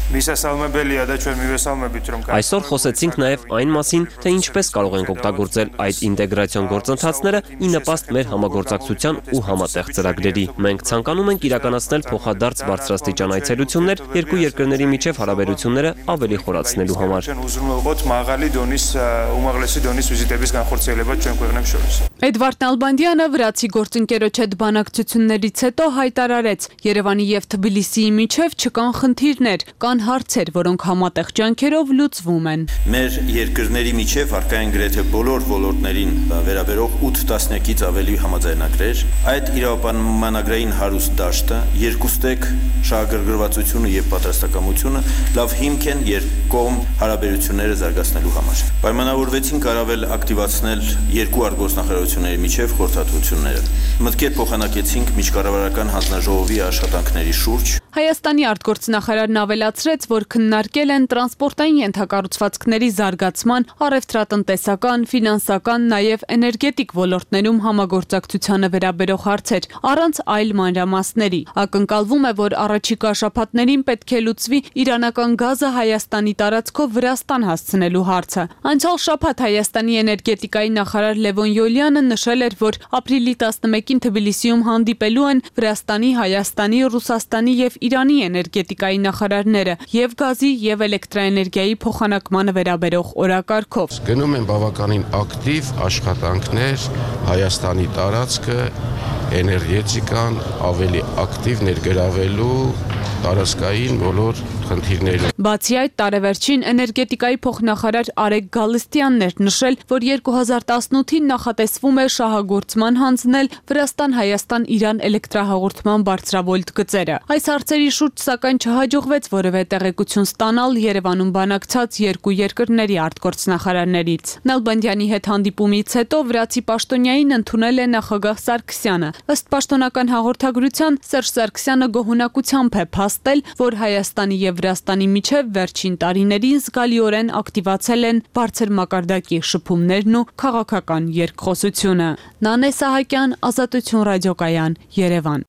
Այսօր խոսեցինք նաև այն մասին, թե ինչպես կարող ենք օգտագործել այդ ինտեգրացիոն գործընթացները ի նպաստ մեր համագործակցության ու համատեղ ծրագրերի։ Մենք ցանկանում ենք իրականացնել փոխադարձ բարձրաստիճան այցելություններ երկու երկրների միջև հարաբերությունները ավելի խորացնելու համար։ Էդվարդ Նալբանդյանը վրացի գործընկերոջ հետ բանակցություններից հետո հայտարարեց, Երևանի եւ Թբիլիսիի միջև չկան խնդիրներ, կան հարցեր, որոնք համատեղ ջանքերով լուծվում են։ Մեր երկրների միջև առկա են գրեթե բոլոր ոլորտներին վերաբերող ութ տասնյակից ավելի համաձայնագրեր։ Այդ իրավապայմանագրային հարուստ դաշտը, երկուստեք շահագրգռվածությունը եւ պատրաստակամությունը լավ հիմք են երկկողմ հարաբերությունները զարգացնելու համար։ Պայմանավորվեցին կարավել ակտիվացնել երկու արտգործնախարարությունների միջև խորհրդատվությունները։ Մտքեր փոխանակեցինք միջկառավարական հանձնաժողովի աշխատանքների շուրջ։ Հայաստանի արտգործնախարարն ավելացրեց, որ քննարկել են տրանսպորտային ենթակառուցվածքների զարգացման, առևտրատնտեսական, ֆինանսական, նաև էներգետիկ ոլորտներում համագործակցությանը վերաբերող հարցեր, առանց այլ մանրամասների։ Ակնկալվում է, որ առաջիկա շաբաթներին պետք է լուծվի իրանական գազը Հայաստանի տարածքով Վրաստան հասցնելու հարցը։ Անցյալ շաբաթ Հայաստանի էներգետիկայի նախարար Լևոն Յոլյանը նշել էր, որ ապրիլի տասնմեկին Թբիլիսիում հանդիպելու են Վրաստանի, Հայաստանի, Ռուսաստանի եւ Իրանի էներգետիկայի նախարարները եւ գազի եւ էլեկտրաէներգիայի փոխանակմանը վերաբերող օրակարգով։ Գնում են բավականին ակտիվ աշխատանքներ Հայաստանի տարածքը էներգետիկան ավելի ակտիվ ներգրավելու տարածքային բոլոր խնդիրներում։ Բացի այդ, տարեվերջին էներգետիկայի փոխնախարար Արեգ Գալստյանն էր նշել, որ երկու հազար տասնութին նախատեսվում է շահագործման հանձնել Վրաստան-Հայաստան-Իրան էլեկտրահաղորդման բարձրավոլտ գծերը։ Այս հարցերի շուրջ սակայն չհաջողվեց որևէ տեղեկություն ստանալ Երևանում բանակցած երկու երկրների արտգործնախարարներից։ Նալբանդյանի հետ հանդիպումից հետո վրացի պաշտոնյային ընդունել է նախագահ Սարգսյանը։ Ըստ պաշտոնական հաղորդագրության Սերժ Սարգսյանը գոհունակությամբ է փաստել, որ Հայաստանի եւ Վրաստանի միջև վերջին տարիներին զգալիորեն ակտիվացել են բարձր մակարդակի շփումներն ու քաղաքական երկխոսությունը։ Նանե Սահակյան, Ազատություն ռադիոկայան, Երևան։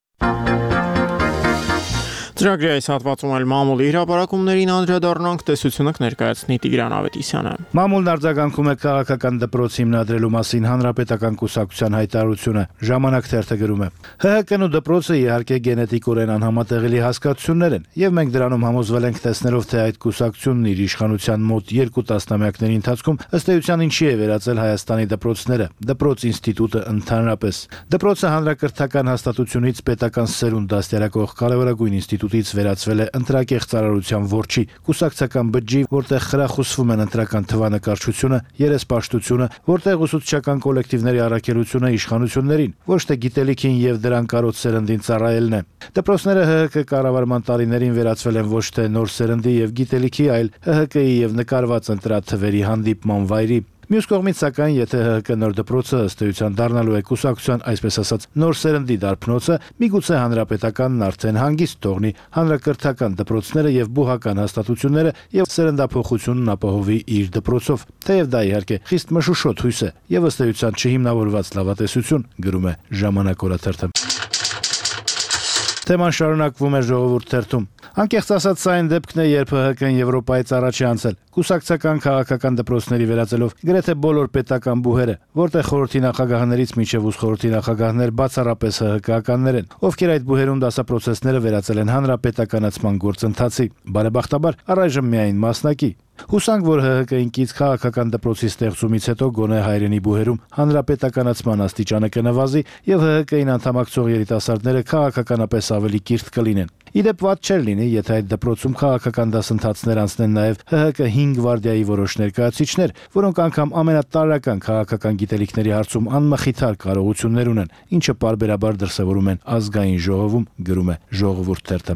Ծրագրի այս հատվածում էլ մամուլի հրապարակումներին անդրադառնանք, տեսությունը կներկայացնի Տիգրան Ավետիսյանը։ Մամուլն արձագանքում է քաղաքական դպրոց հիմնադրելու մասին հանրապետական կուսակցության հայտարարությունը։ Ժամանակ թերթը գրում է. Հ Հ Կ-ն ու դպրոցը իհարկե գենետիկորեն անհամատեղելի հասկացություններ են, եւ մենք դրանում համոզվել ենք տեսնելով, թե այդ կուսակցությունն իր իշխանության մոտ երկու տասնամյակների ընթացքում ըստ էության ինչի է վերածել Հայաստանի դպրոցները, դպրոց ինստիտուտը ընդհանրապես։ Դպրոցը հանրակրթական հաստատությունից պետական սերունդ դաստիարակող կարևորագույն ինստիտուտ ինստիտուտից վերածվել է ընտրակեղ ծառայության որջի, կուսակցական բջջի, որտեղ խրախուսվում են ընտրական թվանկարչությունը, երեսպաշտությունը, որտեղ ուսուցչական կոլեկտիվների առաքելությունը իշխանություններին, ոչ թե գիտելիքին եւ դրան կարոտ սերնդին ծառայելն է։ Դպրոցները ՀՀԿ կառավարման տարիներին վերածվել են ոչ թե նոր սերնդի եւ գիտելիքի, այլ ՀՀԿ-ի եւ նկարված ընտրաթվերի հանդիպման վայրի։ Մյուս կողմից, սակայն, եթե ՀՀԿ նոր դպրոցը ըստ էության դառնալու է կուսակցության, այսպես ասած, նոր սերնդի դարբնոցը, միգուցե հանրապետականն արդեն հանգիստ թողնի հանրակրթական դպրոցները եւ բուհական հաստատությունները եւ սերնդափոխությունն ապահովի իր դպրոցով։ Թեև դա իհարկե խիստ մշուշոտ հույս է եւ ըստ էության չհիմնավորված լավատեսություն, գրում է Ժամանակ օրաթերթը։ Թեման շարունակվում է Ժողովուրդ թերթում։ Անկեղծ ասած, սա այն դեպքն է, երբ ՀՀԿ-ն Եվրոպայից առաջ է անցել։ Կուսակցական քաղաքական դպրոցների վերածելով գրեթե բոլոր պետական բուհերը, որտեղ խորհրդի նախագահներից մինչև ուժխորհրդի նախագահներ բացառապես ՀՀԿ-ականներ են, ովքեր այդ բուհերում դասապրոցեսները վերածել են հանրապետականացման գործընթացի։ Բարեբախտաբար, առայժմ միայն մասնակի։ Հուսանք, որ ՀՀԿ-ինքից քաղաքական դպրոցի ստեղծումից հետո գոնե հայրենի բուհերում հանրապետականացման աստիճանը կնվազի եւ ՀՀԿ-ին անդամակցող երիտասարդները քաղաքականապես ավելի կիրթ կլինեն։ Իդեպ վատ չէր լինի, եթե այդ դպրոցում քաղաքական դասընթացներ անցնեն նաև ՀՀԿ հինգ գվարդիայի որոշ ներկայացուցիչներ, որոնք անգամ ամենատարրական քաղաքական գիտելիքների հարցում անմխիթար կարողություններ ունեն, ինչը պարբերաբար դրսևորում են ազգային ժողովում, գրում է Ժողովուրդ թերթը։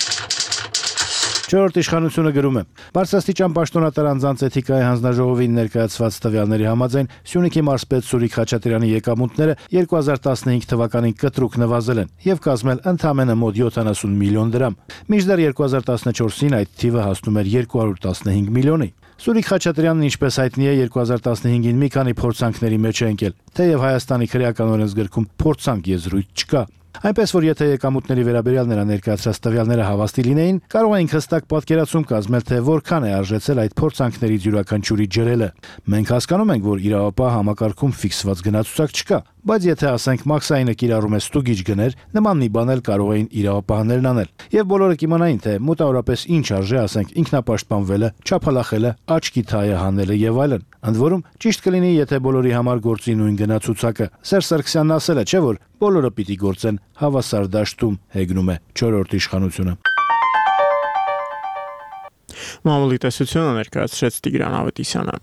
Չորրորդ իշխանությունը գրում է. Բարձրաստիճան պաշտոնատար անձանց էթիկայի հանձնաժողովին ներկայացված տվյալների համաձայն Սյունիքի մարզպետ Սուրիկ Խաչատրյանի եկամուտները երկու հազար տասնհինգ թվականին կտրուկ նվազել են եւ կազմել ընդամենը մոտ յոթանասուն միլիոն դրամ։ Մինչդեռ երկու հազար տասնչորսին այդ թիվը հասնում էր երկու հարյուր տասնհինգ միլիոնի։ Սուրիկ Խաչատրյանն, ինչպես հայտնի է, երկու հազար տասնհինգին մի քանի փորձանքների մեջ է ընկել, թեև Հայաստանի քրեական օրենսգրքում փորձանք եզրույթ չկա։ Այնպես որ եթե եկամուտների վերաբերյալ նրա ներկայացրած տվյալները հավաստի լինեին, կարող էինք հստակ պատկերացում կազմել, թե որքան է արժեցել այդ փորձանքներից յուրաքանչյուրի ջրելը։ Մենք հասկանում ենք, որ իրավապահ համակարգում ֆիքսված գնացուցակ չկա, բայց եթե ասենք մաքսայինը կիրառում է ստուգիչ գներ, նման մի բան էլ կարող էին իրավապահներն անել։ Եվ բոլորը կիմանային, թե մոտավորապես ինչ արժե, ասենք, ինքնապաշտպանվելը, չափալախելը, աչքի թայը հանելը եւ այլն։ Ընդ որում, ճիշտ կլինի, եթե բոլորի համար գործի նույն գնացուցակը։ Սերժ Սարգսյանն ասել է, չէ՞ որ բոլորը պիտի գործեն հավասար դաշտում, հեգնում է չորրորդ իշխանությունը։ Մամուլի տեսությունը ներկայացրեց Տիգրան Ավետիսյանը։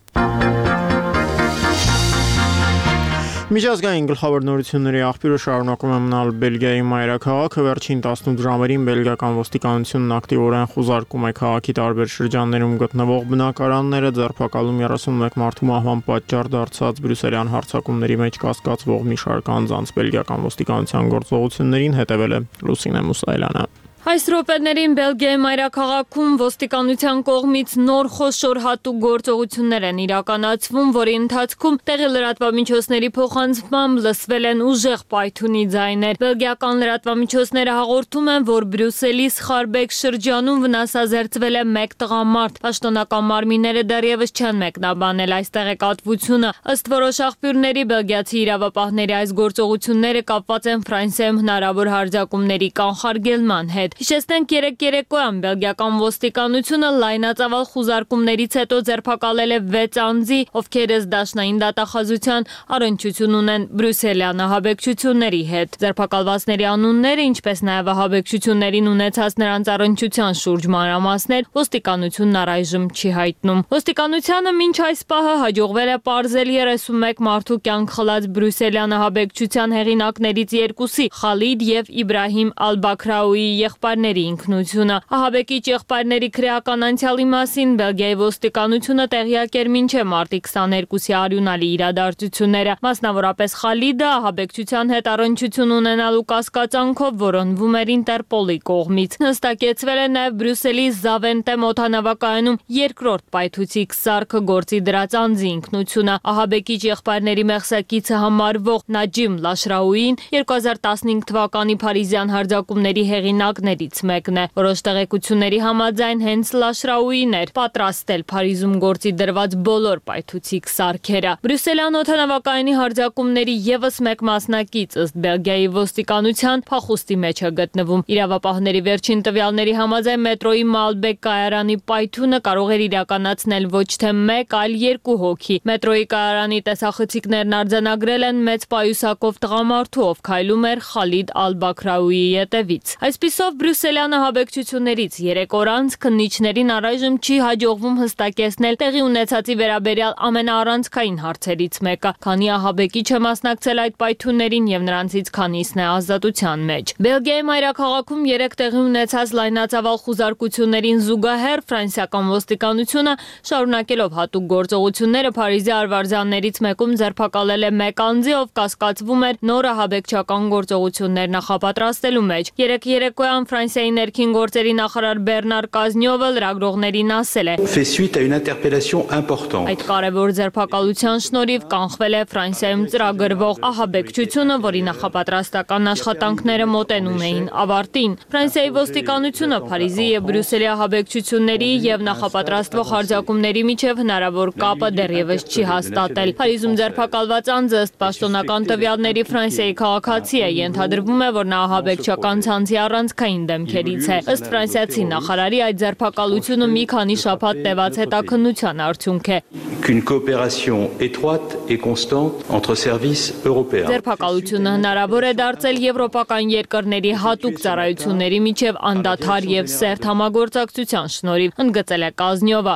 Միջազգային գլխավոր նորությունների աղբյուրը շարունակում է մնալ Բելգիայի մայրաքաղաքը։ Վերջին տասնութ ժամերին բելգիական ոստիկանությունն ակտիվորեն խուզարկում է քաղաքի տարբեր շրջաններում գտնվող բնակարանները, ձերբակալում երեսունմեկ մարդու մահվան պատճառ դարձած բրյուսելյան հարձակումների մեջ կասկածվող մի շարք անձանց բելգիական ոստիկանության գործողություններին հետևել է Լուսինե Մուսայելյանը։ Այս րոպեներին Բելգիայի մայրաքաղաքում ոստիկանության կողմից նոր խոշոր հատուկ գործողություններ են իրականացվում, որի ընթացքում տեղի լրատվամիջոցների փոխանցմամբ լսվել են ուժեղ պայթունի ձայներ։ Բելգիական լրատվամիջոցները հաղորդում են, որ Բրյուսելի Սխարբեկ շրջանում վնասազերծվել է մեկ տղամարդ։ Պաշտոնական մարմինները դեռևս չեն մեկնաբանել այս տեղեկատվությունը։ Ըստ որոշ աղբյուրների, բելգիացի իրավապահների այս գործողությունները կապված են Ֆրանսիայում հնարավոր հարձակումների կանխարգելման հետ։ Հիշեցնենք, երեկ երեկոյան բելգիական ոստիկանությունը լայնածավալ խուզարկումներից հետո ձերբակալել է վեց անձի, ովքեր ըստ դաշնային դատախազության առնչություն ունեն բրյուսելյան ահաբեկչությունների հետ։ Ձերբակալվածների անունները, ինչպես նաև ահաբեկչություններին ունեցած նրանց առնչության շուրջ մանրամասներ ոստիկանությունն առայժմ չի հայտնում։ Ոստիկանությանը մինչ այս պահը հաջողվել է պարզել երեսունմեկ մարդու կյանք խլած բրյուսելյան ահաբեկչության հեղինակներից երկուսի՝ Խալիդ եւ Իբրահիմ Ալ-Բաքրաուի եղբայրների ինքնությունը։ Ահաբեկիչ եղբայրների քրեական անցյալի մասին Բելգիայի ոստիկանությունը տեղյակ էր մինչև մարտի քսաներկուսի արյունալի իրադարձությունները։ Մասնավորապես Խալիդը ահաբեկչության հետ առնչություն ունենալու կասկածանքով որոնվում էր Ինտերպոլի կողմից։ Հստակեցվել է նաև Բրյուսելի Զավենտեմ օդանավակայանում երկրորդ պայթուցիկ սարքը գործի դրած անձի ինքնությունը։ Ահաբեկիչ եղբայրների մեղսակիցը համարվող Նաջիմ Լաշրաուին երկու հազար տասնհինգ թվականի փարիզյան հարձակումների հեղինակներից մեկն է։ Որոշ տեղեկությունների համաձայն հենց Լաշրաուին էր պատրաստել Փարիզում գործի դրված բոլոր պայթուցիկ սարքերը։ Բրյուսելյան օդանավակայանի հարձակումների ևս մեկ մասնակից ըստ Բելգիայի ոստիկանության փախուստի մեջ է գտնվում։ Իրավապահների վերջին տվյալների համաձայն մետրոյի Մալբեկ կայարանի պայթունը կարող էր իրականացնել ոչ թե մեկ, այլ երկու հոգի։ Մետրոյի կայարանի տեսախցիկներն արձանագրել են մեծ պայուսակով տղամարդու, ով քայլում էր Խալիդ Ալ-Բաքրաուի ետևից։ Այսպիսով բրյուսելյան ահաբեկչություններից երեք օր անց քննիչներին առայժմ չի հաջողվում հստակեցնել տեղի ունեցածի վերաբերյալ ամենաառանցքային հարցերից մեկը, քանի ահաբեկիչը մասնակցել այդ պայթյուններին եւ նրանցից քանիսն է ազատության մեջ։ Բելգիայի մայրաքաղաքում երեք տեղի ունեցած լայնածավալ խուզարկություններին զուգահեռ ֆրանսիական ոստիկանությունը շարունակելով հատուկ գործողությունները Փարիզի արվարձաններից մեկում ձերբակալել է մեկ անձի, ով կասկածվում էր նոր ահաբեկչական գործողություններ նախապատրաստելու մեջ։ Երեք երեկոյան Ֆրանսիայի ներքին գործերի նախարար Բեռնար Կազնյովը լրագրողներին ասել է. Այդ կարևոր ձերբակալության շնորհիվ կանխվել է Ֆրանսիայում ծրագրվող ահաբեկչությունը, որի նախապատրաստական աշխատանքները մոտենում էին ավարտին։ Ֆրանսիայի ոստիկանությունը Փարիզի եւ Բրյուսելի ահաբեկչությունների եւ նախապատրաստվող հարձակումների միջև հնարավոր կապը դեռևս չի հաստատել։ Փարիզում ձերբակալված անձը ըստ պաշտոնական տվյալների Ֆրանսիայի քաղաքացի է, ենթադրվում է, որ նա ահաբեկչական ցանցի առանցքային դեմքերից է։ Ըստ ֆրանսիացի նախարարի այդ ձերբակալությունը մի քանի շաբաթ տևած հետաքննության արդյունք է։ Ձերբակալությունը հնարավոր է դարձել եվրոպական երկրների հատուկ ծառայությունների միջև անդադար եւ սերտ համագործակցության շնորհիվ, ընդգծել է Կազնյովը։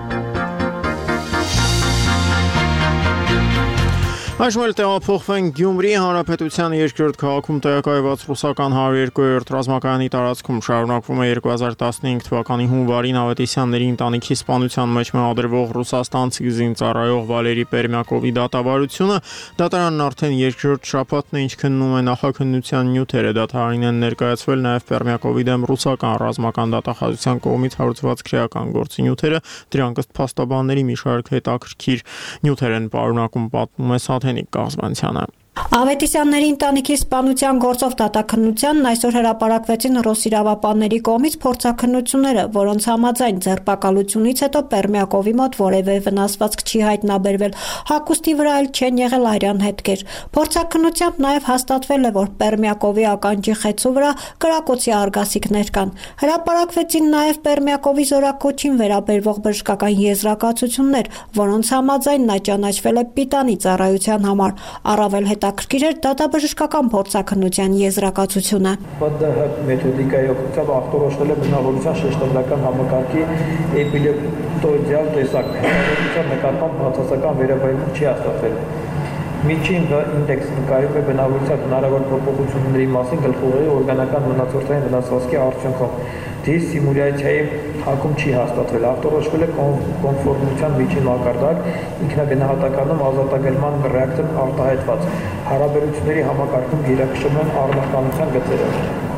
Այժմ էլ տեղափոխվենք Գյումրի հանրապետության երկրորդ քաղաքում տեղակայված ռուսական հարյուր երկու ռազմակայանի տարածքում շարունակվում է երկու հազար տասնհինգ թվականի հունվարին Ավետիսյանների ընտանիքի սպանության մեջ մեղադրվող ռուսաստանցի զինծառայող Վալերի Պերմյակովի դատավարությունը։ Դատարանն արդեն երկրորդ շաբաթն է, ինչ քննում է նախաքննության նյութերը։ Դատարանին են ներկայացվել նաև Պերմյակովի դեմ ռուսական ռազմական դատախազության կողմից հարուցված քրեական գործի նյութերը։ Դրանք ըստ փաստաբանների մի շարք հետաքրքիր նյութեր են պարունակում, պատմում է Սաթենիկ Կազմանցյանը։ Ավետիսյանների ընտանիքի սպանության գործով դատաքննությանն այսօր հրապարակվեցին ռուս իրավապանների կողմից փորձաքննությունները, որոնց համաձայն ձերբակալությունից հետո Պերմյակովի մոտ որևէ վնասվածք չի հայտնաբերվել, հագուստի վրա էլ չեն եղել արյան հետքեր։ Փորձաքննությամբ նաև հաստատվել է, որ Պերմյակովի ականջի խեցու վրա կրակոցի արգասիքներ կան։ Հրապարակվեցին նաև Պերմյակովի զորակոչին վերաբերվող բժշկական եզրակացություններ, որոնց համաձայն նա ճանաչվել է պիտանի ծառայության համար։ Առավել հետաքրքիր էր դատաբժշկական փորձաքննության եզրակացությունը։ ՊԴՀ մեթոդիկայի օգնությամբ ախտորոշվել է բնավորության շեշտադրական համակարգի էպիլեպտոիդալ տեսակ։ Բնավորության նկատմամբ բացասական վերաբերմունք չի հաստատվել։ Միջին ինդեքսը նկարում է բնավորության հնարավոր փոփոխությունների մասին գլխուղեղի օրգանական մնացորդային վնասվածքի արդյունքում։ Դից սիմուլյացիայի հակում չի հաստատվել։ Ախտորոշվել է կոնֆորմության միջին մակարդակ, ինքնագնահատականում ազատագրման ռեակցիան արտահայտված։ Հարաբերությունների համակարգում գերակշռում են առնականության գծերը։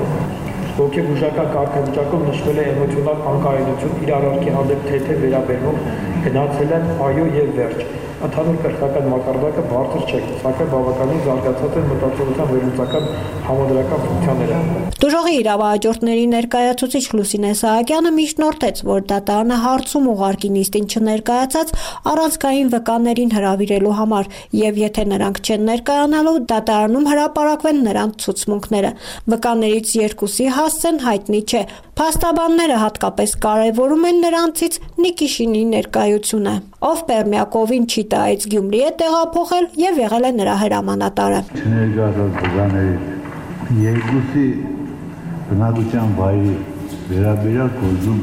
Ոգեբուժական կարգավիճակում նշվել է էմոցիոնալ անկայունություն, իրարարքի հանդեպ թեթև վերաբերմունք, գնացել են այո եւ վերջ։ Ընդհանուր կրթական մակարդակը բարձր չէ, սակայն բավականին զարգացած են մտածողության վերլուծական համադրական ֆունկցիաները։ Դժողի իրավահաջորդների ներկայացուցիչ Լուսինե Սահակյանը միջնորդեց, որ դատարանը հարցում ուղարկի նիստին չներկայացած առանցքային վկաներին հրավիրելու համար, եւ եթե նրանք չեն ներկայանալու, դատարանում հրապարակվեն նրանց ցուցմունքները։ Վկաներից երկուսի հասցեն հայտնի չէ։ Փաստաբանները հատկապես կարևորում են նրանցից Նիկիշինի ներկայությունը, ով Պերմյակովին չի տայից Գյումրի է տեղափոխել եւ եղել է նրա հրամանատարը։ Չներկայացած վկաներից երկուսի բնակության վայրի վերաբերյալ գործում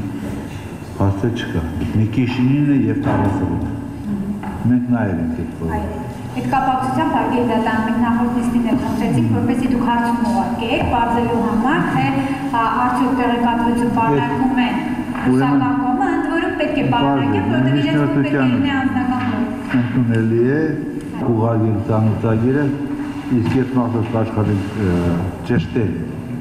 փաստը չկա։ Նիկիշինին է եւ Տարասովին։ Մենք նայել ենք այդ գործը։ Այդ կապակցությամբ հարգելի դատարան մենք նախորդ նիստին էլ խնդրեցինք, որպեսզի դուք հարցում ուղարկեք, բարձելու համար, թե արդյոք տեղեկատվություն պարունակում են ռուսական կողմը, ընդ որում պետք է պարունակեն, որովհետև իրենց պետք է անձնական գործ։ Ընդունելի է ուղղագիր ծանոթագիրը, իսկ եթե նախորդ աշխատենք ճշտել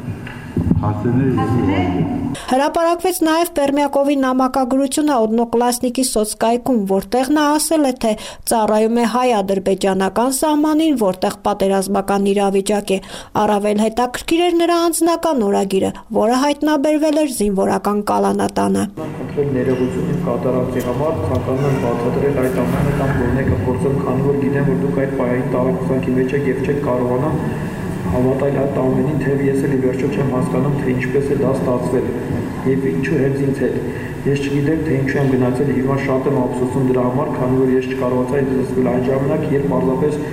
Հրապարակվեց նաև Պերմյակովի նամակագրությունը Օդնոկլասնիկի սոցկայքում, որտեղ նա ասել է, թե ծառայում է հայ-ադրբեջանական սահմանին, որտեղ պատերազմական իրավիճակ է։ Առավել հետաքրքիր էր նրա անձնական օրագիրը, որը հայտնաբերվել էր զինվորական կալանատանը։ Խնդրել ներողություն իմ կատարածի համար, ցանկանում եմ բացատրել այդ ամենը կամ գոնե կփորձեմ, քանի որ գիտեմ, որ դուք այդ պայային տարածքի մեջ եք եւ չեք կարողանա հավատալ այդ ամենին, թեև ես էլ ի վերջո չեմ հասկանում, թե ինչպես է դա ստացվել եւ ինչու հենց ինձ հետ։ Ես չգիտեմ, թե ինչու եմ գնացել, հիմա շատ եմ ափսոսում դրա համար, քանի որ ես չկարողացա զսպել այն ժամանակ, երբ պարզապես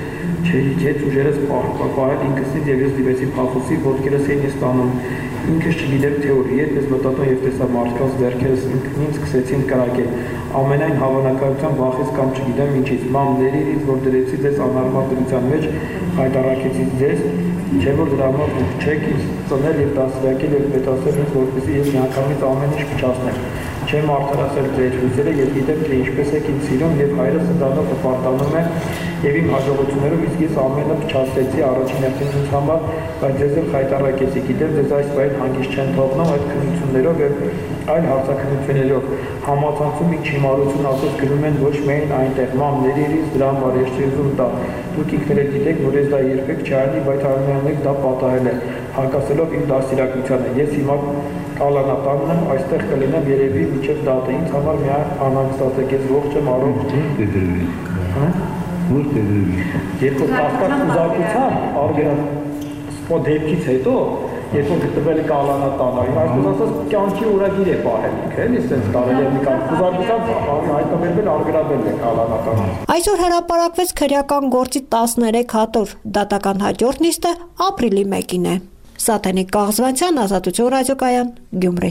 չհիջեց ուժերս պահել ինքսից եւ ես դիվեցի փախուսի ոտքերս էին ստանում ինքս չգիտեմ թե որ ես մտածում եւ տեսա մարդկանց ձեռքերս ինքնին սկսեցին կրակել ամենայն հավանականությամբ վախից կամ չգիտեմ ինչից մամ ներիրից որ դրեցի ձեզ անարմատության մեջ հայտարարեցի ձեզ չէ որ դրա համար չեք ինձ ծնել եւ դասյակել եւ պետասել ինձ որպեսզի ես միանգամից ամեն ինչ փչացնեմ չեմ արդարացել ձեր հույսերը եւ գիտեմ թե ինչպես եք ինձ սիրում եւ հայրս դրանով հպարտանում է եւ իմ հաջողություններով իսկ ես ամենը փչացրեցի առաջին հերթին ինձ համար բայց ձեզ էլ խայտարակեցի գիտեմ ձեզ այս բան հանգիստ չեն թողնում այդ քննություններով եւ այլ հարցաքննություններով համացանցում ինչ հիմարություն ասած գրում են ոչ միայն այնտեղ մամ ներիրից դրա համար ես չեմ տա դուք ինքներդ գիտեք որ ես դա երբեք չարնի բայց արմենիանեք դա պատահել է հակասելով իմ դաստիարակությանը ես հիմա կալանատանն եմ այստեղ կլինեմ երևի միջև դատը ինձ համար միայն անհանգստացեք ես ողջ եմ առողջ դեդրվի հա որ դեդրվի երկու կասկած ուզակցության արգելան սպո դեպքից հետո երբ որ գտվել է կալանատանը այսպես ասած կյանքի օրագիր է պահել ինքը էլի sense տարել է մի կան ուզակցության հայտնվել արգելաբել է կալանատանը Այսօր հրապարակվեց քրեական գործի տասներեք հատոր դատական հաջորդ նիստը ապրիլի մեկին է Սատենիկ Կաղզվանցյան, Ազատություն ռադիոկայան, Գյումրի։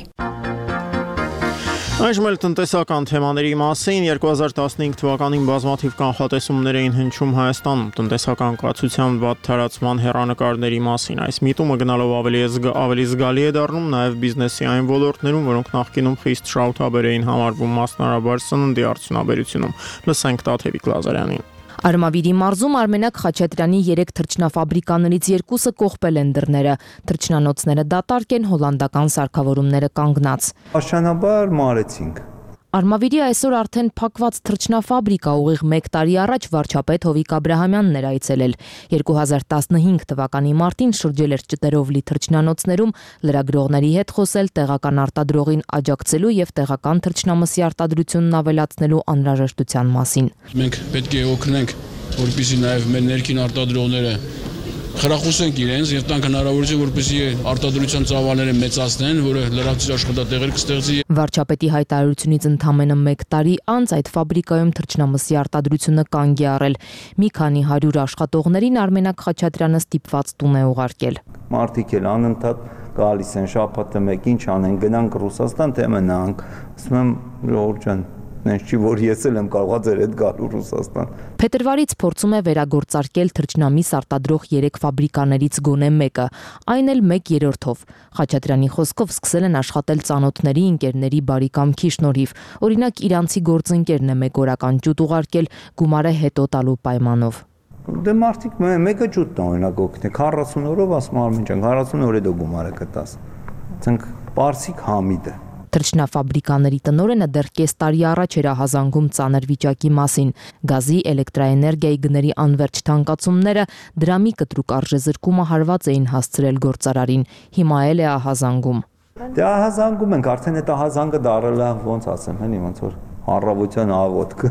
Այժմ էլ տնտեսական թեմաների մասին երկու հազար տասնհինգ թվականին բազմաթիվ կանխատեսումներ էին հնչում Հայաստանում տնտեսական կացության վատ թարացման հեռանկարների մասին։ Այս միտումը գնալով ավելի ավելի զգալի է դառնում նաև բիզնեսի այն ոլորտներում, որոնք նախկինում խիստ շահութաբեր էին համարվում, մասնարարաբար սննդի արդյունաբերությունում։ Լսենք Տաթևիկ Լազարյանին։ Արմավիրի մարզում Արմենակ Խաչատրյանի երեք թռչնաֆաբրիկաներից երկուսը կողպել են դռները։ Թռչնանոցները դատարկ են, հոլանդական սարքավորումները կանգնած։ Աստիճանաբար մարեցինք։ Արմավիրի այսօր արդեն փակված թռչնաֆաբրիկա ուղիղ մեկ տարի առաջ վարչապետ Հովիկ Աբրահամյանն էր այցելել։ երկու հազար տասնհինգ թվականի մարտին շրջել էր ճտերով լի թռչնանոցներում, լրագրողների հետ խոսել տեղական արտադրողին աջակցելու եւ տեղական թռչնամսի արտադրությունն ավելացնելու անհրաժեշտության մասին։ Մենք պետք է օգնենք, որպեսզի նաեւ մեր ներքին արտադրողները խրախուսենք իրենց եւ տանք հնարավորություն, որպեսզի արտադրության ծավալները մեծացնեն, որը լրացուցիչ աշխատատեղեր կստեղծի։ Վարչապետի հայտարարությունից ընդամենը մեկ տարի անց այդ ֆաբրիկայում թռչնամսի արտադրությունը կանգ է առել։ Մի քանի հարյուր աշխատողներին Արմենակ Խաչատրյանը ստիպված տուն է ուղարկել։ Մարդիկ էլ անընդհատ գալիս են շաբաթը մեկ ինչ անեն, գնանք Ռուսաստան, թե մնանք։ Ասում եմ, ժողովուրդ ջան, Նենց չի, որ ես էլ եմ կարողա ձեր հետ գալու Ռուսաստան։ Փետրվարից փորձում է վերագործարկել թռչնամիս արտադրող երեք ֆաբրիկաներից գոնե մեկը, այն էլ մեկ երրորդով։ Խաչատրյանի խոսքով սկսել են աշխատել ծանոթների, ընկերների բարի կամքի շնորհիվ։ Օրինակ իրանցի գործընկերն է մեկ օրական ջուտ ուղարկել գումարը հետո տալու պայմանով։ Դե մարդիկ մեկը ջուտ տա օրինակ օգնի քառասուն օրով ասում Արմեն ջան, քառասուն օրը դու գումարը կտաս։ Ցենք Պարսիկ Համիդը Թռչնաֆաբրիկաների տնօրենը դեռ կես տարի առաջ էր ահազանգում ծանր վիճակի մասին։ Գազի, էլեկտրաէներգիայի գների անվերջ թանկացումները, դրամի կտրուկ արժեզրկումը հարված էին հասցրել գործարարին։ Հիմա էլ է ահազանգում։ Դե ահազանգում ենք, արդեն այդ ահազանգը դարել է, ոնց ասեմ, հենի ոնց որ հանրավության աղոթքը։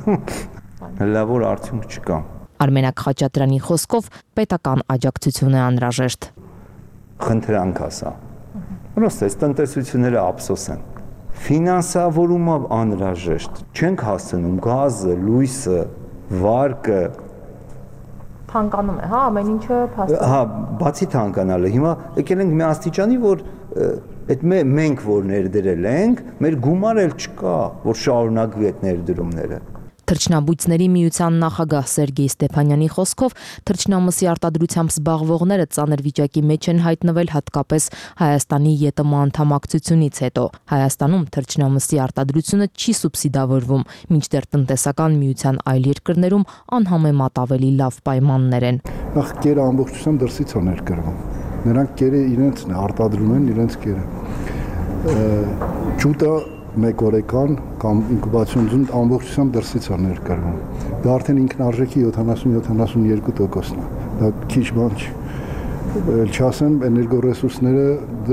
Լավ որ արդյունք չկա։ Արմենակ Խաչատրյանի խոսքով պետական աջակցություն է անհրաժեշտ։ Խնդրանք ասա։ Պրոստը այս տնտեսությունները ափսոս են։ Ֆինանսավորումը անհրաժեշտ։ Չենք հասցնում գազը, լույսը, վարկը թանկանում է, հա, ամեն ինչը փաստորեն։ Հա, բացի թանկանալը, հիմա եկել ենք մի աստիճանի, որ այդ մենք որ ներդրել ենք, մեր գումար էլ չկա, որ շարունակվի այդ ներդրումները։ Թռչնաբույծների միության նախագահ Սերգեյ Ստեփանյանի խոսքով թռչնամսի արտադրությամբ զբաղվողները ծանր վիճակի մեջ են հայտնվել հատկապես Հայաստանի ԵՏՄ անդամակցությունից հետո։ Հայաստանում թռչնամսի արտադրությունը չի սուբսիդավորվում, մինչդեռ տնտեսական միության այլ երկրներում անհամեմատ ավելի լավ պայմաններ են։ Նախ կերը ամբողջությամբ դրսից է ներկրվում։ Նրանք կերը իրենցն արտադրում են, իրենց կերը։ Ջուտը մեկ օրեկան կամ ինկուբացիոն ամբողջությամբ դրսից է ներկրվում։ Դա արդեն ինքնարժեքի յոթանասուն յոթանասունյոթ տոկոսն է։ Դա քիչ բան չի։ Էլ չասեմ, էներգորեսուրսները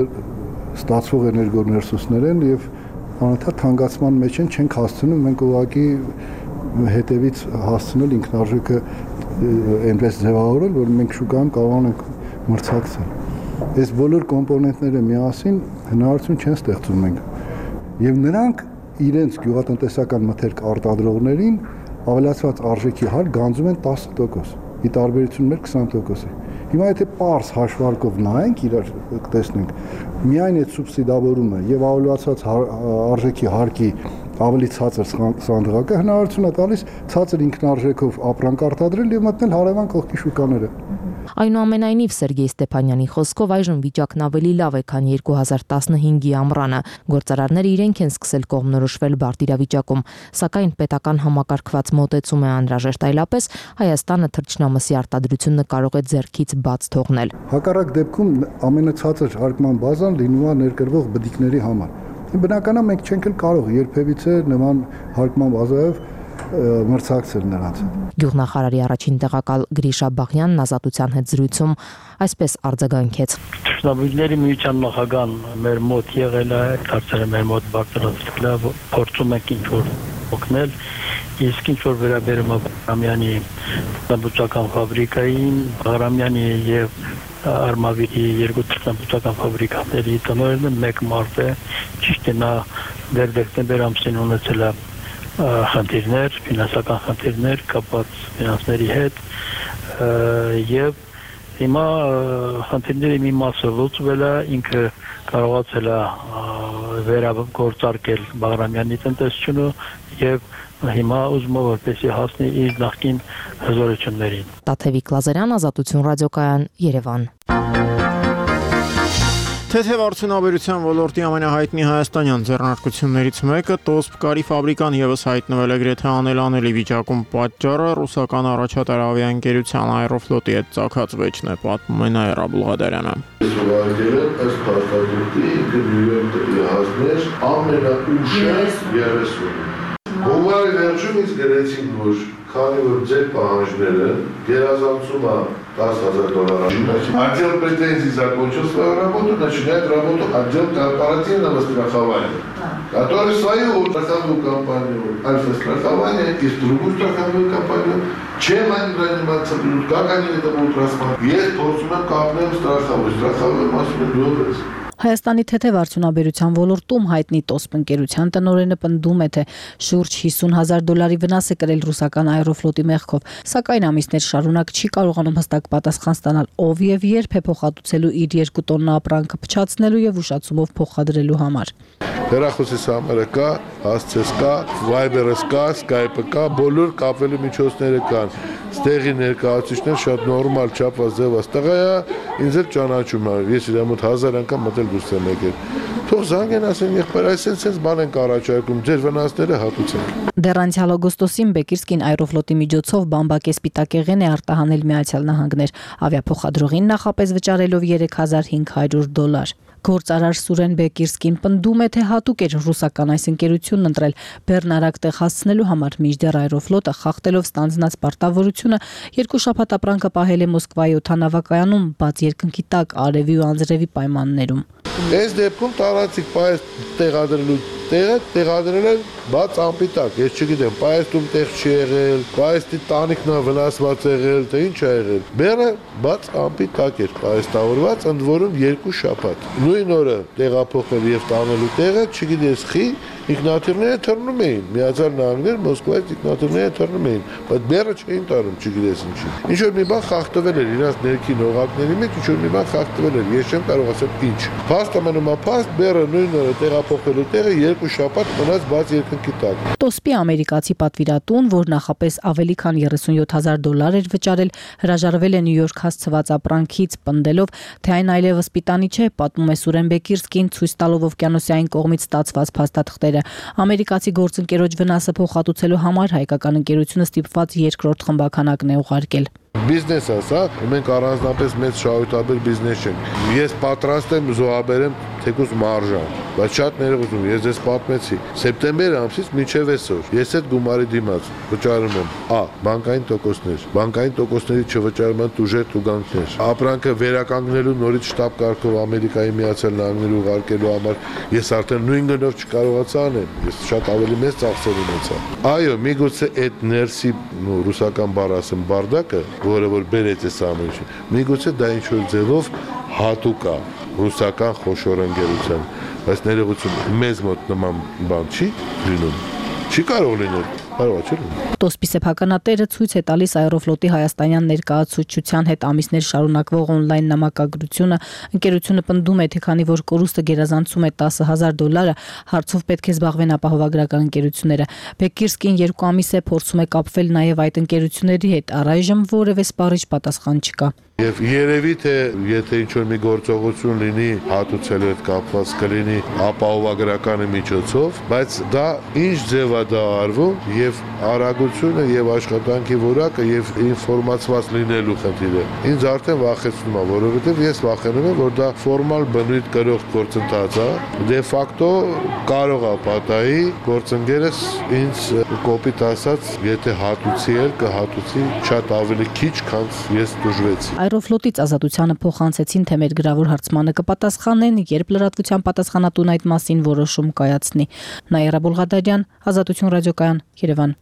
ստացվող էներգորեսուրսներ են եւ անընդհատ թանկացման մեջ են, չենք հասցնում, մենք ուղղակի հետևից հասցնել ինքնարժեքը այնպես ձևավորել, որ մենք շուկայում կարողանանք մրցակցել։ Այս բոլոր կոմպոնենտները միասին հնարավորություն չեն ստեղծում մենք Եվ նրանք իրենց գյուղատնտեսական մթերք արտադրողներին ավելացված արժեքի հար գանձում են տասը տոկոս։ ի տարբերություն մեր քսան տոկոսի։ Հիմա եթե պարզ հաշվարկով նայենք, իրար տեսնենք, միայն այդ սուբսիդավորումը եւ ավելացած արժեքի հարկի ավելի ցածր սանդղակը հնարավորություն է տալիս ցածր ինքնարժեքով ապրանք արտադրել եւ մտնել հարևան կողքի շուկաները։ Այնուամենայնիվ Սերգեյ Ստեփանյանի խոսքով այժմ վիճակն ավելի լավ է, քան երկու հազար տասնհինգի ամռանը։ Գործարարները իրենք են սկսել կողմնորոշվել բարդ իրավիճակում, սակայն պետական համակարգված մոտեցում է անհրաժեշտ, այլապես Հայաստանը թռչնամսի արտադրությունը կարող է ձեռքից բաց թողնել։ Հակառակ դեպքում ամենացածր հարկման բազան լինում է ներկրվող բդիկների համար։ Բնական է մենք չենք էլ կարող երբևիցե նման հարկման բազայով մրցակցել նրանց։ Գյուղնախարարի առաջին տեղակալ Գրիշա Բաղյանն Ազատության հետ զրույցում այսպես արձագանքեց. Թռչնաբույսների միության նախագահան մեր մոտ եղել է, դարձել է մեր մոտ բարձրացել է, փորձում ենք ինչ-որ օգնել, իսկ ինչ-որ վերաբերում է Բաղրամյանի բուծական ֆաբրիկային, Բաղրամյանի եւ Արմավիրի երկու թռչնաբուծական ֆաբրիկաների տնօրենը մեկ մարդ է, ճիշտ է, նա դեռ դեկտեմբեր ամսին ունեցել է խնդիրներ, ֆինանսական խնդիրներ կապված ֆինանսների հետ եւ հիմա խնդիրների մի մասը լուծվել է, ինքը կարողացել է վերագործարկել Բաղրամյանի տնտեսությունը եւ հիմա ուզում է որպեսզի հասնի իր նախկին հզորություններին։ Տաթևիկ Լազարյան, Ազատություն ռադիոկայան, Երևան։ Թեթև արդյունաբերության ոլորտի ամենահայտնի հայաստանյան ձեռնարկություններից մեկը Տոսպ կարի ֆաբրիկան եւս հայտնվել է գրեթե անելանելի վիճակում։ Պատճառը ռուսական առաջատար ավիաընկերության Aeroflot-ի հետ ծագած վեճն է, պատմում է Նաիրա Բուլղադարյանը։ Զուգահեռ ըստ փաստաթղթի ինքը Նյու հասներ ամենաուշը երեսուն։ Հունվարի վերջում ինձ գրեցին, որ քանի որ ձեր պահանջները գերազանցում է десять тысяч долларов. Отдел претензий закончил свою работу, начинает работу отдел корпоративного страхования, который свою страховую компанию, альфа-страхование и другую страховую компанию, чем они заниматься будут, как они это будут рассматривать. Есть порциями капнем страховой, страховой массовой доблесть. Հայաստանի թեթև արդյունաբերության ոլորտում հայտնի Տոսպ ընկերության տնօրենը պնդում է, թե շուրջ հիսուն հազար դոլարի վնաս է կրել ռուսական Aeroflot-ի մեղքով, սակայն ամիսներ շարունակ չի կարողանում հստակ պատասխան ստանալ, ով եւ երբ է փոխհատուցելու իր երկու տոննա ապրանքը փչացնելու եւ ուշացումով փոխադրելու համար։ Հեռախոսի համարը կա, հասցես կա, Viber-ը կա, Skype-ը կա, բոլոր կապվելու միջոցները կան։ Ստեղի ներկայացուցիչներ շատ նորմալ չափված ձևաց տղա է, ինձ էլ ճանաչում է, ես իր մոտ հազար անգամ մտել դուրս եմ եկել։ Թող զանգեն ասեն, եղբայր, այսպես բան ենք առաջարկում, ձեր վնասները հատուցենք։ Դեռ անցյալ օգոստոսին Բեկիրսկին Aeroflot-ի միջոցով բամբակե սպիտակեղեն է արտահանել Միացյալ Նահանգներ, ավիափոխադրողին նախապես վճարելով երեք հազար հինգ հարյուր դոլար։ Գործարար Սուրեն Բեկիրսկին պնդում է, թե հատուկ էր ռուսական այս ընկերությունն ընտրել Բեռնարակ տեղ հասցնելու համար, մինչդեռ Aeroflot-ը խախտելով ստանձնած պարտավորությունը երկու շաբաթ ապրանքը պահել է Մոսկվայի օդանավակայանում, բաց երկնքի տակ արևի ու անձրևի պայմաններում։ Այս դեպքում տարածիկ պայես տեղադրելու տեղը տեղադրել են բաց ամպիտակ, ես չգիտեմ, պայեստում տեղ չի եղել, պայեստի տանիքն է վնասված եղել, թե ինչ է եղել։ Բեռը բաց ամպիտակ էր պայեստավորված, ընդ որում երկու շաբաթ։ Նույն օրը տեղափոխել եւ տանելու տեղը, չգիտես խի, ինքնաթիռները թռնում էին, Միացյալ Նահանգներ Մոսկվայից ինքնաթիռները թռնում էին, բայց բեռը չէին տանում, չգիտես ինչի։ Ինչ որ մի բան խախտվել էր իրանց ներքին օղակների մեջ, ինչ որ մի բան խախտվել էր, ես չեմ կարող ասել ինչ։ Փաստ ամենամափաստ բեռը նույն օրը տեղափոխելու տեղը երկու շաբաթ մնաց բաց երկնքի տակ։ Տոսպի ամերիկացի պատվիրատուն, որ նախապես ավելի քան երեսունյոթ հազար դոլար էր վճարել, հրաժարվել է Նյու Յորք հասցված ապրանքից, պնդելով, թե այն այլևս պիտանի չէ, պատմում է Սուրեն Բեկիրսկին, ցույց տալով օվկիանոսային կողմից ստացված փաստաթղթերը։ Ամերիկացի գործընկերոջ վնասը փոխհատուցելու համար հայկական ընկերությունը ստիպված երկրորդ խմբականակն է ուղարկել։ Բիզնես է, սա, մենք առանձնապես մեծ շահութաբեր բիզնես չենք։ Ես պատրաստ եմ զոհաբերեմ թեկուզ մարժան, բայց շատ ներողություն, ես ձեզ պատմեցի։ Սեպտեմբեր ամսից մինչև այսօր ես այդ գումարի դիմաց վճարում եմ Ա. բանկային տոկոսներ, բանկային տոկոսների չվճարման տուժեր տուգանքներ, ապրանքը վերականգնելու նորից շտաբ կարգով Ամերիկայի Միացյալ Նահանգներ ուղարկելու համար ես արդեն նույն գնով չկարողացա անեմ, ես շատ ավելի մեծ ծախսեր ունեցա։ Այո, միգուցե այդ ներսի ռուսական բառ ասեմ բարդակը, որը որ բերեց այս ամենը, միգուցե դա ինչ որ ձևով հատուկ է ռուսական խոշոր ընկերության, բայց ներողություն, մեզ մոտ նման բան չի լինում, չի կարող լինել։ Կարող է, չէ՞։ Տոսպի սեփականատերը ցույց է տալիս Aeroflot-ի հայաստանյան ներկայացուցչության հետ ամիսներ շարունակվող on-line նամակագրությունը։ Ընկերությունը պնդում է, թե քանի որ կորուստը գերազանցում է տասը հազար դոլարը, հարցով պետք է զբաղվեն ապահովագրական ընկերությունները։ Բեկիրսկին երկու ամիս է փորձում է կապվել նաև այդ ընկերությունների հետ, առայժմ որևէ սպառիչ պատասխան չկա։ Եվ երևի թե եթե ինչ-որ մի գործողություն լինի հատուցելու հետ կապված կլինի ապահովագրականի միջոցով, բայց դա ինչ ձև է դա արվում եւ արագությունը եւ աշխատանքի որակը եւ ինֆորմացված լինելու խնդիրը ինձ արդեն վախեցնում է, որովհետեւ ես վախենում եմ, որ դա ֆորմալ բնույթ կրող գործընթաց է, դե ֆակտո կարող է պատահի գործընկերս ինձ կոպիտ ասած, եթե հատուցի էլ կհատուցի շատ ավելի քիչ, քան ես դժվեցի։ Aeroflot-ից ազատությանը փոխանցեցին, թե մեր գրավոր հարցմանը կպատասխանեն, երբ լրատվության պատասխանատուն այդ մասին որոշում կայացնի։ Նաիրա Բոլղադարյան, Ազատություն ռադիոկայան, Երևան։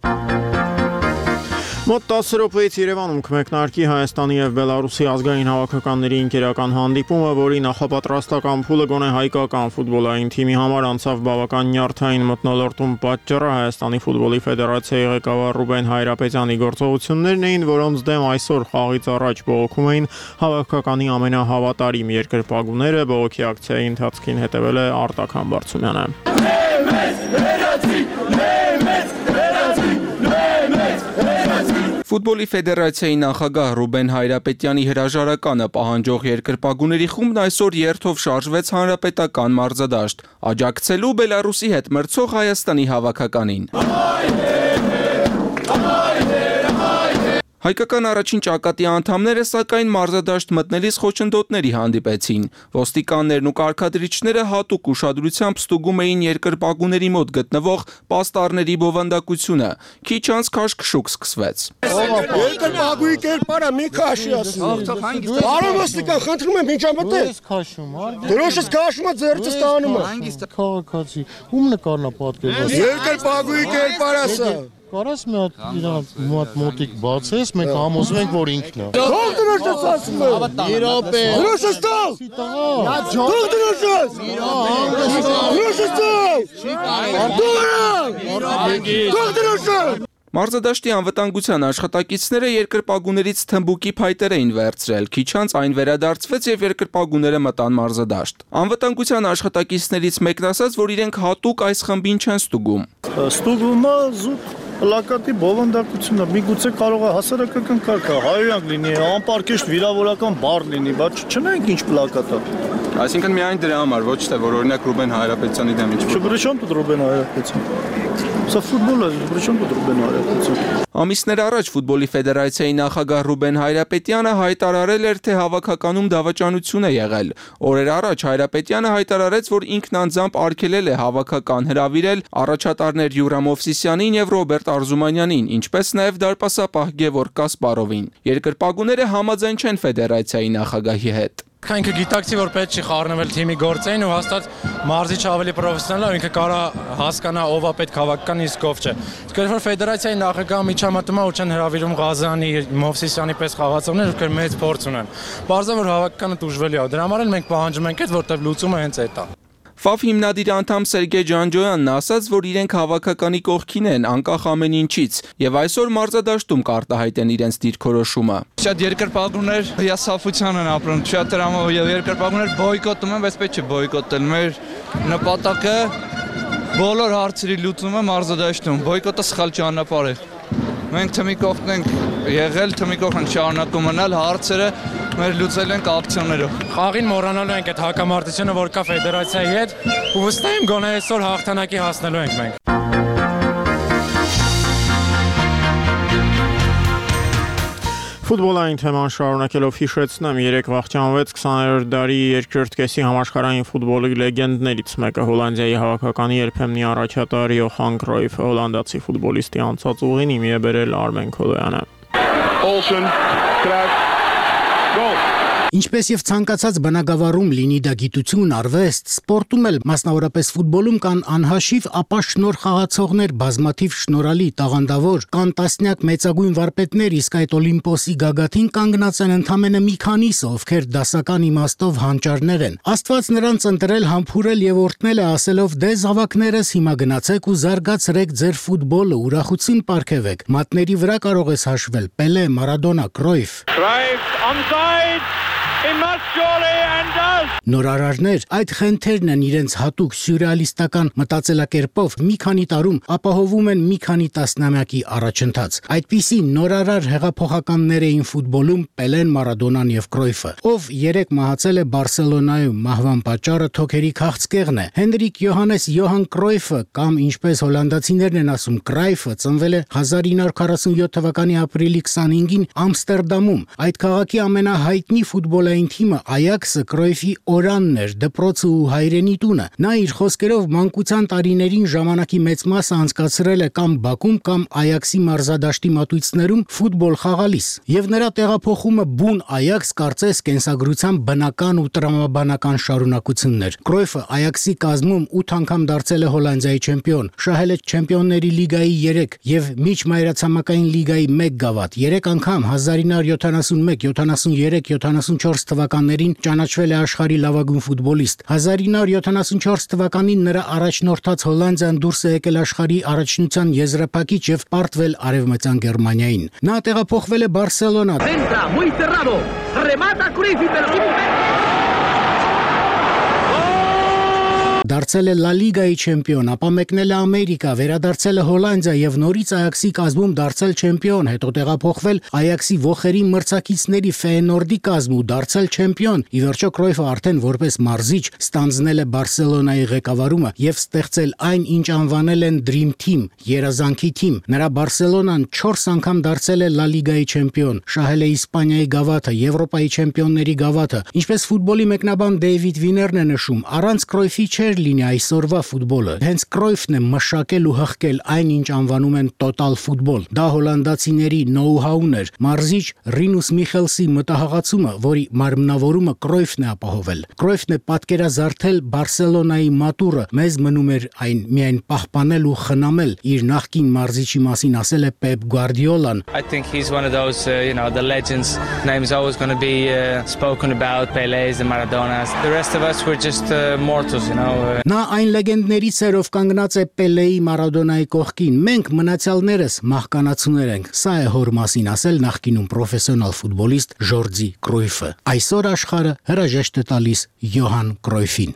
Մոտ տասը րոպեից Երևանում կմեկնարկի Հայաստանի եւ Բելարուսի ազգային հավաքականների ինքերական հանդիպումը, որի նախապատրաստական փուլը գոնե հայկական ֆուտբոլային թիմի համար անցավ բավական նյարդային մթնոլորտում պատճառը Հայաստանի ֆուտբոլի ֆեդերացիայի ղեկավար Ռուբեն Հայրապետյանի գործողություններն էին, որոնց դեմ այսօր խաղից առաջ բողոքում էին հավաքականի ամենահավատարիմ երկրպագուները։ Բողոքի ակցիայի ընթացքին հետևել է Արտակ Համբարձումյանը։ Ֆուտբոլի ֆեդերացիայի նախագահ Ռուբեն Հայրապետյանի հրաժարականը պահանջող երկրպագուների խումբն այսօր երթով շարժվեց հանրապետական մարզադաշտ, աջակցելու Բելարուսի հետ մրցող Հայաստանի հավաքականին։ Հայկական առաջին ճակատի անդամները սակայն մարզադաշտ մտնելիս խոչընդոտների հանդիպեցին։ Ոստիկաններն ու կարգադրիչները հատուկ ուշադրությամբ ստուգում էին երկրպագուների մոտ գտնվող պաստառների բովանդակությունը։ Քիչ անց քաշքշուկ սկսվեց։ Երկրպագուի կերպարը մի քաշի ասում։ Բարո ոստիկան, խնդրում եմ միջամտել։ Դրոշս քաշում է, ձեռքս ստանում է։ Քաղաքացի, ում նկարն է պատկերված։ Երկրպագուի կերպարը ասա։ Կարաս մի հատ իրան մոտ մոտիկ բացես, մենք համոզում ենք, որ ինքն է։ Թող դրոշս ասում է։ Իրոպե։ Դրոշս տալ։ Թող դրոշս։ Դրոշս տալ։ Թող դրոշս։ Մարզադաշտի անվտանգության աշխատակիցները երկրպագուներից թմբուկի փայտեր էին վերցրել, քիչ անց այն վերադարձվեց եւ երկրպագուները մտան մարզադաշտ։ Անվտանգության աշխատակիցներից մեկն ասաց, որ իրենք հատուկ այս խմբին չեն ստուգում։ Ստուգումը զուտ պլակատի բովանդակությունը, միգուցե կարող է հասարակական կարգը, հայոյանք լինի, անպարկեշտ վիրավորական բառ լինի, բայց չնայենք ինչ պլակատ է։ Այսինքն միայն դրա համար, ոչ թե որ օրինակ Ռուբեն Հայրապետյանի դեմ ինչ։ Չբրիչոն դու Ռուբեն Հայրապետյան։ Սա ֆուտբոլ է, բրիչոն դու Ռուբեն Հայրապետյան։ Ամիսներ առաջ ֆուտբոլի ֆեդերացիայի նախագահ Ռուբեն Հայրապետյանը հայտարարել էր, թե հավաքականում դավաճանություն է եղել։ Օրեր առաջ Հայրապետյանը հայտարարեց, որ ինքն անձամբ արգելել է հավաքական հրավիրել առաջատարներ Յուրա Մովսիսյանին եւ Ռոբերտ Արզումանյանին, ինչպես նաեւ դարպասապահ Գևորգ Կասպարովին։ Երկրպագուները համաձայն չեն ֆեդերացիայի նախագահի հետ։ Ինքը գիտակցի, որ պետք չի խառնվել թիմի գործերին ու հաստատ մարզիչը ավելի պրոֆեսիոնալ է, ինքը կարա հասկանա ով է պետք հավաքական, իսկ ով չէ։ Իսկ երբ որ ֆեդերացիայի նախագահը միջամտում է ու չեն հրավիրում Ղազանի, Մովսիսյանի պես խաղացողներ, ովքեր մեծ փորձ ունեն։ Բարձր որ հավաքականը դժվելի է։ Դրա համար էլ մենք պահանջում ենք այդ, որտեղ լուծումը հենց այդ է։ Ֆաֆ հիմնադիր անդամ Սերգեյ Ջանջոյանն ասաց, որ իրենք հավաքականի կողքին են, անկախ ամեն ինչից, եւ այսօր մարզադաշտում կարտահայտեն իրենց դիրքորոշումը։ Շատ երկրպագուներ հիասթափության են ապրում, շատ դրամով եւ երկրպագուներ բոյկոտում են, բայց պետք չէ բոյկոտել։ Մեր նպատակը բոլոր հարցերի լուծումը մարզադաշտում, բոյկոտը սխալ ճանապարհ է։ Մենք թմի կողքն ենք եղել, թմի կողքն շարունակում մնալ, հարցերը մեր լուծել ենք ակցիաներով։ Խաղին մոռանալու ենք այդ հակամարտությունը, որ կա ֆեդերացիայի հետ, ու վստահ եմ գոնե այսօր հաղթանակի հասնելու ենք մենք։ Ֆուտբոլային թեման շարունակելով հիշեցնեմ, երեկ վախճանվեց քսաներորդ դարի երկրորդ կեսի համաշխարհային ֆուտբոլի լեգենդներից մեկը Հոլանդիայի հավաքականի երբեմնի առաջատար Յոխան Քրոյֆը, հոլանդացի ֆուտբոլիստի անցած ուղին իմի է բերել Արմեն Քոլոյանը։ Olsen, Kruijff, goal. Ինչպես եւ ցանկացած բնագավառում լինի դա գիտություն, արվեստ, սպորտում էլ, մասնավորապես ֆուտբոլում կան անհաշիվ, ապա շնոր խաղացողներ, բազմաթիվ շնորհալի, տաղանդավոր, կան տասնյակ մեծագույն վարպետներ, իսկ այդ Օլիմպոսի գագաթին կանգնած են ընդամենը մի քանիսը, ովքեր դասական իմաստով հանճարներ են։ Աստված նրանց ընտրել, համբուրել եւ օրհնել է, ասելով՝ «Դե զավակներս, հիմա գնացեք ու զարգացրեք ձեր ֆուտբոլը, ուրախություն պարգևեք»։ Մատների վրա կարող ես հաշվել Պելե, Մարադոնա, Կրոյֆ։ Cruyff onside. He must surely and does. Նորարարներ այդ խենթերն են իրենց հատուկ սյուրեալիստական մտածելակերպով մի քանի տարում ապահովում են մի քանի տասնամյակի առաջընթաց։ Այդպիսի նորարար հեղափոխականներ էին ֆուտբոլում Պելեն, Մարադոնան եւ Կրոյֆը, ով երեք մահացել է Բարսելոնայում, մահվան պատճառը թոքերի քաղցկեղն է։ Հենրիկ Յոհանես Յոհան Կրոյֆը, կամ ինչպես հոլանդացիներն են ասում Կրայֆը, ծնվել է հազար ինը հարյուր քառասունյոթ թվականի ապրիլի քսանհինգին Ամստերդամում։ Այդ քաղաքի ամենահայտնի ֆուտբոլային թիմը Այաքսը Կրոյֆի օրանն էր, դպրոցը ու հայրենի տունը։ Նա իր խոսքերով մանկության տարիներին ժամանակի մեծ մասը անցկացրել է կամ Բաքում, կամ Այաքսի մարզադաշտի մատույցներում ֆուտբոլ խաղալիս։ Եվ նրա տեղափոխումը բուն Այաքս կարծես կենսագրության բնական ու տրամաբանական շարունակությունն էր։ Կրոյֆը Այաքսի կազմում ութ անգամ դարձել է Հոլանդիայի չեմպիոն, շահել է Չեմպիոնների լիգայի երեք եւ միջմայրացամաքային լիգայի մեկ գավաթ։ Երեք անգամ հազար ինը հարյուր յոթանասունմեկ, յոթանասուներեք, յոթանասունչորս թվականներին ճանաչվել է աշխարհի լավագույն ֆուտբոլիստ։ հազար ինը հարյուր յոթանասունչորս թվականին նրա առաջնորդած Հոլանդիան դուրս է եկել աշխարհի առաջնության եզրափակիչ եւ պարտվել Արևմտյան Գերմանիային։ Նա տեղափոխվել է Բարսելոնա։ Entra muy cerrado. Remata Cruyff y Դարձել է Լա Լիգայի չեմպիոն, ապա մեկնել է Ամերիկա, վերադարձել է Հոլանդիա եւ նորից Այաքսի կազմում դարձել չեմպիոն, հետո տեղափոխվել Այաքսի ոխերի մրցակիցների Ֆեյենորդի կազմ ու դարձել չեմպիոն։ Ի վերջո Կրոյֆը արդեն որպես մարզիչ ստանձնել է Բարսելոնայի ղեկավարումը եւ ստեղծել այն, ինչ անվանել են Dream Team, երազանքի թիմ։ Նրա Բարսելոնան չորս անգամ դարձել է Լա Լիգայի չեմպիոն, շահել է Իսպանիայի գավաթը, Եվրոպայի չեմպիոնների գավաթը։ Ինչպես ֆուտբոլի մեկնաբան Դեյվիդ Վիներն է նշում, առանց Կրոյֆի չէր լինի այսօրվա ֆուտբոլը։ Հենց Կրոյֆն է մշակել ու հղկել այն, ինչ անվանում են տոտալ ֆուտբոլ։ Դա հոլանդացիների նոու-հաուն էր, մարզիչ Ռինուս Միխելսի մտահղացումը, որի մարմնավորումը Կրոյֆն է ապահովել։ Կրոյֆն է պատկերազարդել Բարսելոնայի մատուրը, մեզ մնում էր այն միայն պահպանել ու խնամել։ Իր նախկին մարզիչի մասին ասել է Պեպ Գուարդիոլան. I think he's one of those, uh, you know, the legends. Name's always going to be uh, spoken about, Pelés and Maradonas. The rest of us were just uh, mortals, you know. Նա այն լեգենդներից էր, ով կանգնած է Պելեի, Մարադոնայի կողքին։ Մենք մնացյալներս մահկանացուներ ենք։ Սա է հոր մասին ասել նախկինում պրոֆեսիոնալ ֆուտբոլիստ Ժորժի Կրոյֆը։ Այսօր աշխարհը հրաժեշտ է տալիս Յոհան Կրոյֆին։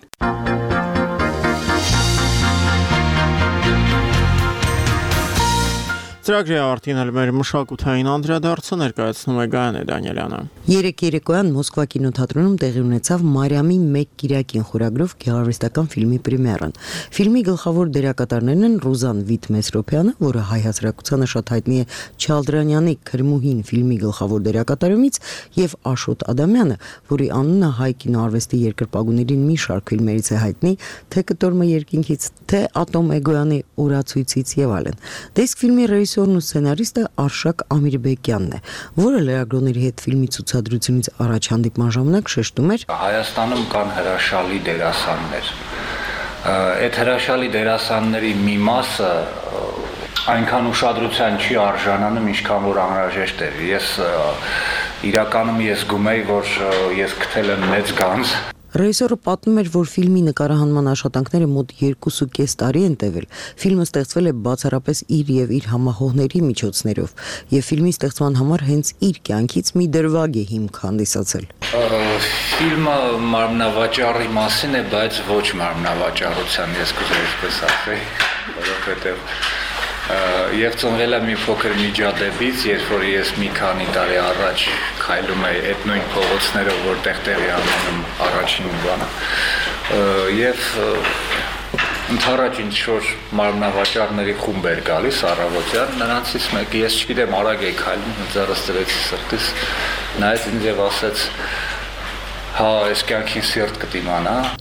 Ծրագրի ավարտին էլ մեր մշակութային անդրադարձը ներկայացնում է Գայանե Դանիելյանը։ Երեկ երեկոյան Մոսկվա կինոթատրոնում տեղի ունեցավ Մարիամի մեկ կիրակին խորագրով գեղարվեստական ֆիլմի պրեմիերան։ Ֆիլմի գլխավոր դերակատարներն են Ռուզան Վիտ-Մեսրոպյանը, որը հայ հասարակությանը շատ հայտնի է Չալդրանյանի Քրմուհին ֆիլմի գլխավոր դերակատարումից, եւ Աշոտ Ադամյանը, որի անունը հայ կինոարվեստի երկրպագուներին մի շարք ֆիլմերից է հայտնի, թե Կտորմը երկինքից, թե Ատոմ Էգոյանի Օրացույցից եւ այլն։ Դեսկ ֆիլմի ռեժիսորն ու սցենարիստը Արշակ Ամիրբեկյանն է, որը լրագրողների հետ ֆիլմի ցուցադրությունից առաջ հանդիպման ժամանակ շեշտում էր. Հայաստանում կան հրաշալի դերասաններ։ Այդ հրաշալի դերասանների մի մասը այնքան ուշադրության չի արժանանում, ինչքան որ անհրաժեշտ էր։ Ես իրականում ես գումեի, որ ես գտել եմ մեծ գանձ։ Ռեժիսորը պատմում էր, որ ֆիլմի նկարահանման աշխատանքները մոտ երկու կես տարի են տևել։ Ֆիլմը ստեղծվել է բացառապես իր եւ իր համահողների միջոցներով, եւ ֆիլմի ստեղծման համար հենց իր կյանքից մի դրվագ է հիմք հանդիսացել։ Ֆիլմը մարմնավաճառի մասին է, բայց ոչ մարմնավաճառության, ես կուզեի այսպես ասել, որովհետեւ Եվ ծնվել եմ մի փոքր միջադեպից, երբ որ ես մի քանի տարի առաջ քայլում էի այդ նույն փողոցներով, որտեղ տեղի ունենում առաջին բանը։ Եվ ընդառաջ ինչ որ մարմնավաճառների խումբ էր գալիս առավոտյան, նրանցից մեկը, ես չգիտեմ, արագ էի քայլում, ձեռս տվեցի սրտից, նայեց ինձ եւ ասեց. «Հա, այս կյանքին սիրտ կդիմանա»։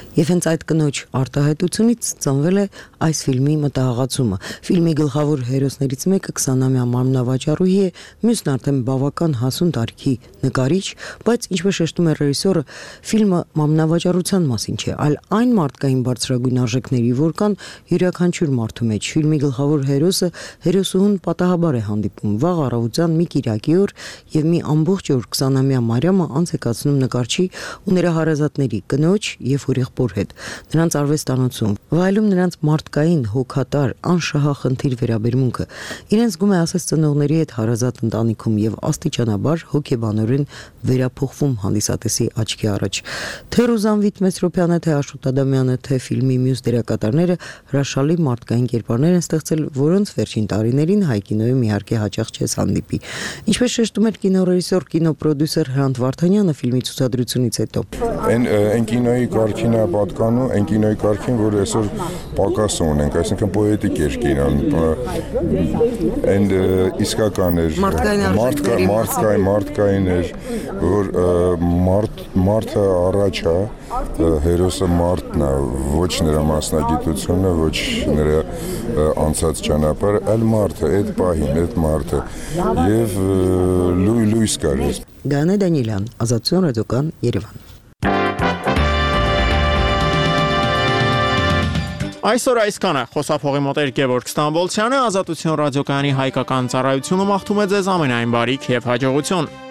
Եվ հենց այդ կնոջ արտահայտությունից ծնվել է այս ֆիլմի մտահղացումը։ Ֆիլմի գլխավոր հերոսներից մեկը քսանամյա մարմնավաճառուհի է, մյուսն արդեն բավական հասուն տարիքի նկարիչ, բայց ինչպես շեշտում է ռեժիսորը, ֆիլմը մարմնավաճառության մասին չէ, այլ այն մարդկային բարձրագույն արժեքների, որ կան յուրաքանչյուր մարդու մեջ։ Ֆիլմի գլխավոր հերոսը հերոսուհուն պատահաբար է հանդիպում վաղ առավոտյան մի կիրակի օր եւ մի ամբողջ օր քսանամյա Մարիամը անց է կացնում նկարչի ու նրա հարազատների կնոջ եւ հորեղբոր հետ նրանց արվեստանոցում, վայելում նրանց մարդկային, հոգատար, անշահախնդիր վերաբերմունքը։ Իրենց գում է ասես ծնողների հետ հարազատ ընտանիքում եւ աստիճանաբար հոգեբանորեն վերափոխվում հանդիսատեսի աչքի առաջ։ Թե Ռուզան Վիթմեսրոպյանը, թե Աշոտ Ադամյանը, թե ֆիլմի մյուս դերակատարները հրաշալի մարդկային կերպարներ են ստեղծել, որոնց վերջին տարիներին հայ կինոյում իհարկե հաճախ չես հանդիպի։ Ինչպես շեշտում էր կինոռեժիսոր, կինոպրոդյուսեր Հրանտ Վարդանյանը ֆիլմի ցուցադրությունից հետո։ Այն այն կինոյի կարգին է պատկանում, այն կինոյի կարգին, որ այսօր պակաս ունենք, այսինքն պոետիկ էր կինոն, այն իսկական էր, մարդկային, մարդկային էր, որ մարդը առաջ է, հերոսը մարդն է, ոչ նրա մասնագիտությունը, ոչ նրա անցած ճանապարհը, այլ մարդը, այդ պահին, այդ մարդը եւ լույս կար։ Գանե Դանիելյան, Ազատություն ռադիոկան, Երևան։ Այսօր այսքանը խոսափողի մոտ էր Գևորգ Ստամբոլցյանը, Ազատություն ռադիոկայանի հայկական ծառայությունը մաղթում է ձեզ ամենայն բարիք եւ հաջողություն։